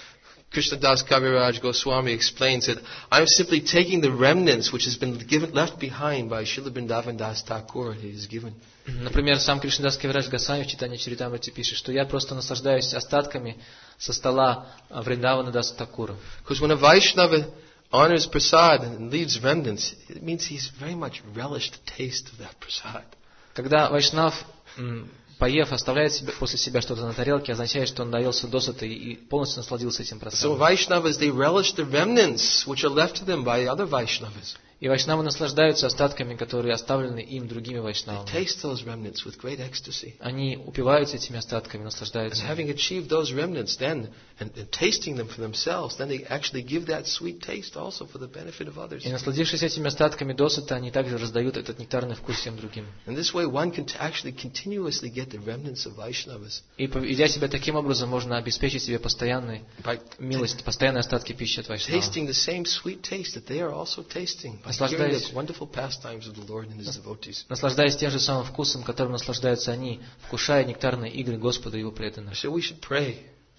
Krishnadas Kaviraj Goswami explains that I'm simply taking the remnants which has been given, left behind by Srila Vrindavan Das Thakur. He is given. Например, сам Кришнадас Кавирадж Госвами в Читанья Чаритамрити пишет, что я просто наслаждаюсь остатками со стола Вриндавана Даса Такура. Because when a Vaishnava honors prasad and leaves remnants, it means he's very much relished the taste of that prasad. Когда Вайшнав, поев, оставляет себе, после себя что-то на тарелке, означает, что он наелся досыта и полностью насладился этим So прасадом. Vaishnavas, they relish the remnants which are left to them by other Vaishnavas. И вайшнавы наслаждаются остатками, которые оставлены им другими They вайшнавами. taste those remnants with great ecstasy. Они упиваются этими остатками, And наслаждаются. having achieved those remnants then, and, and tasting them for themselves, then they actually give that sweet taste also for the benefit of others. И насладившись этими остатками досыта, они также раздают этот нектарный вкус всем другим. In this way, one can t- actually continuously get the remnants of Vaishnavas И ведя себя таким образом, можно обеспечить себе постоянной by милость, постоянные остатки пищи от вайшнава. tasting the same sweet taste that they are also tasting by hearing Наслаждаясь- the wonderful pastimes of the Lord and His devotees. Наслаждаясь тем же самым вкусом, которым наслаждаются они, вкушая нектарные игры Господа и Его преданных. So we should pray.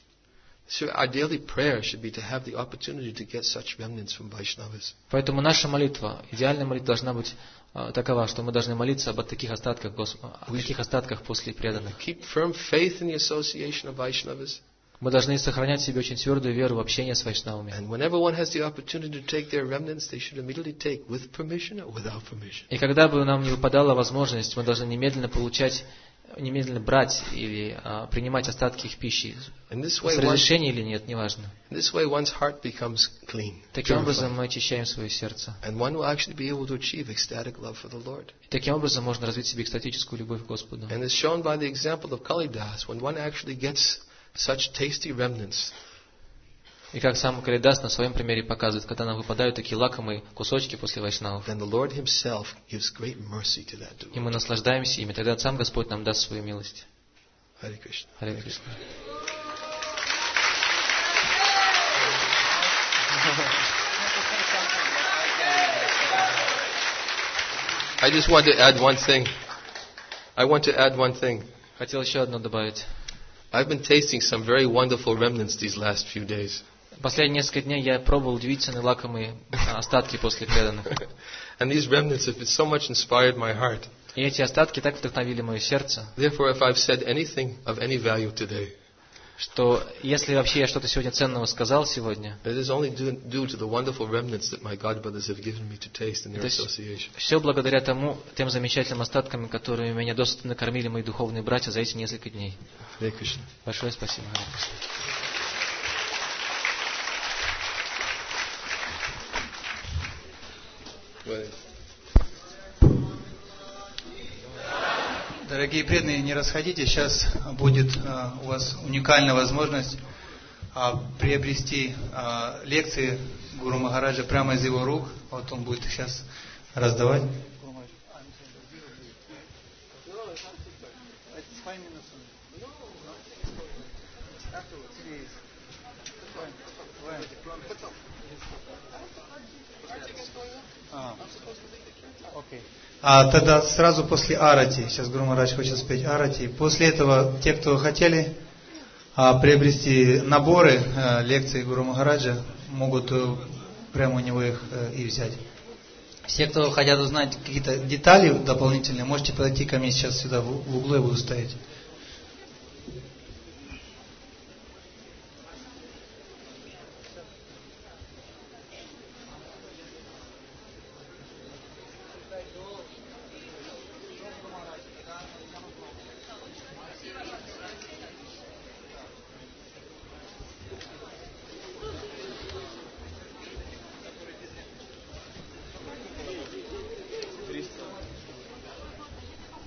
So our daily prayer should be to have the opportunity to get such remnants from Vaishnavas. Поэтому наша молитва, идеальная молитва должна быть а, такова, что мы должны молиться об таких остатках, Господа, о таких остатках после преданных. Keep firm faith in the association of Vaishnavas. Мы должны сохранять в себе очень твердую веру в общение с вайшнавами. And whenever one has the opportunity to take their remnants, they should immediately take with permission or without permission. И когда бы нам не выпадала возможность, мы должны немедленно получать, немедленно брать или а, принимать остатки их пищи. In this С way, one, разрешения или нет, неважно. in this way, one's heart becomes clean, Таким purified, образом мы очищаем свое сердце. and one will actually be able to achieve ecstatic love for the Lord. И таким образом можно развить в себе экстатическую любовь к Господу. And as shown by the example of Kalidas, when one actually gets such tasty remnants, И как сам Калидас на своем примере показывает, когда нам выпадают такие лакомые кусочки после вайшнавов, then the Lord Himself gives great mercy to that и мы devotee. наслаждаемся ими, тогда сам Господь нам даст свою милость. Hare Krishna. Харе Кришна. I just want to add one thing. I want to add one thing. Хотел еще одно добавить. I've been tasting some very wonderful remnants these last few days. Последние несколько дней я пробовал удивительные лакомые а, остатки после преданных. And these remnants have so much inspired my heart. И эти остатки так вдохновили мое сердце, Therefore, if I've said anything of any value today, что если вообще я что-то сегодня ценного сказал сегодня, it is only due, due to the wonderful remnants that my godbrothers have given me to taste in their То есть association. все благодаря тому, тем замечательным остаткам, которыми меня досыта накормили мои духовные братья за эти несколько дней. Hare Krishna. Большое спасибо. Харе Кришна. Дорогие преданные, не расходитесь, сейчас будет а, у вас уникальная возможность а, приобрести а, лекции Гуру Махараджа прямо из его рук. Вот он будет сейчас раздавать. А тогда сразу после Арати, сейчас Гуру Махарадж хочет спеть Арати, после этого те, кто хотели а, приобрести наборы а, лекций Гуру Махараджа, могут а, прямо у него их а, и взять. Все, кто хотят узнать какие-то детали дополнительные, можете подойти ко мне сейчас сюда в, в углу, я буду стоять.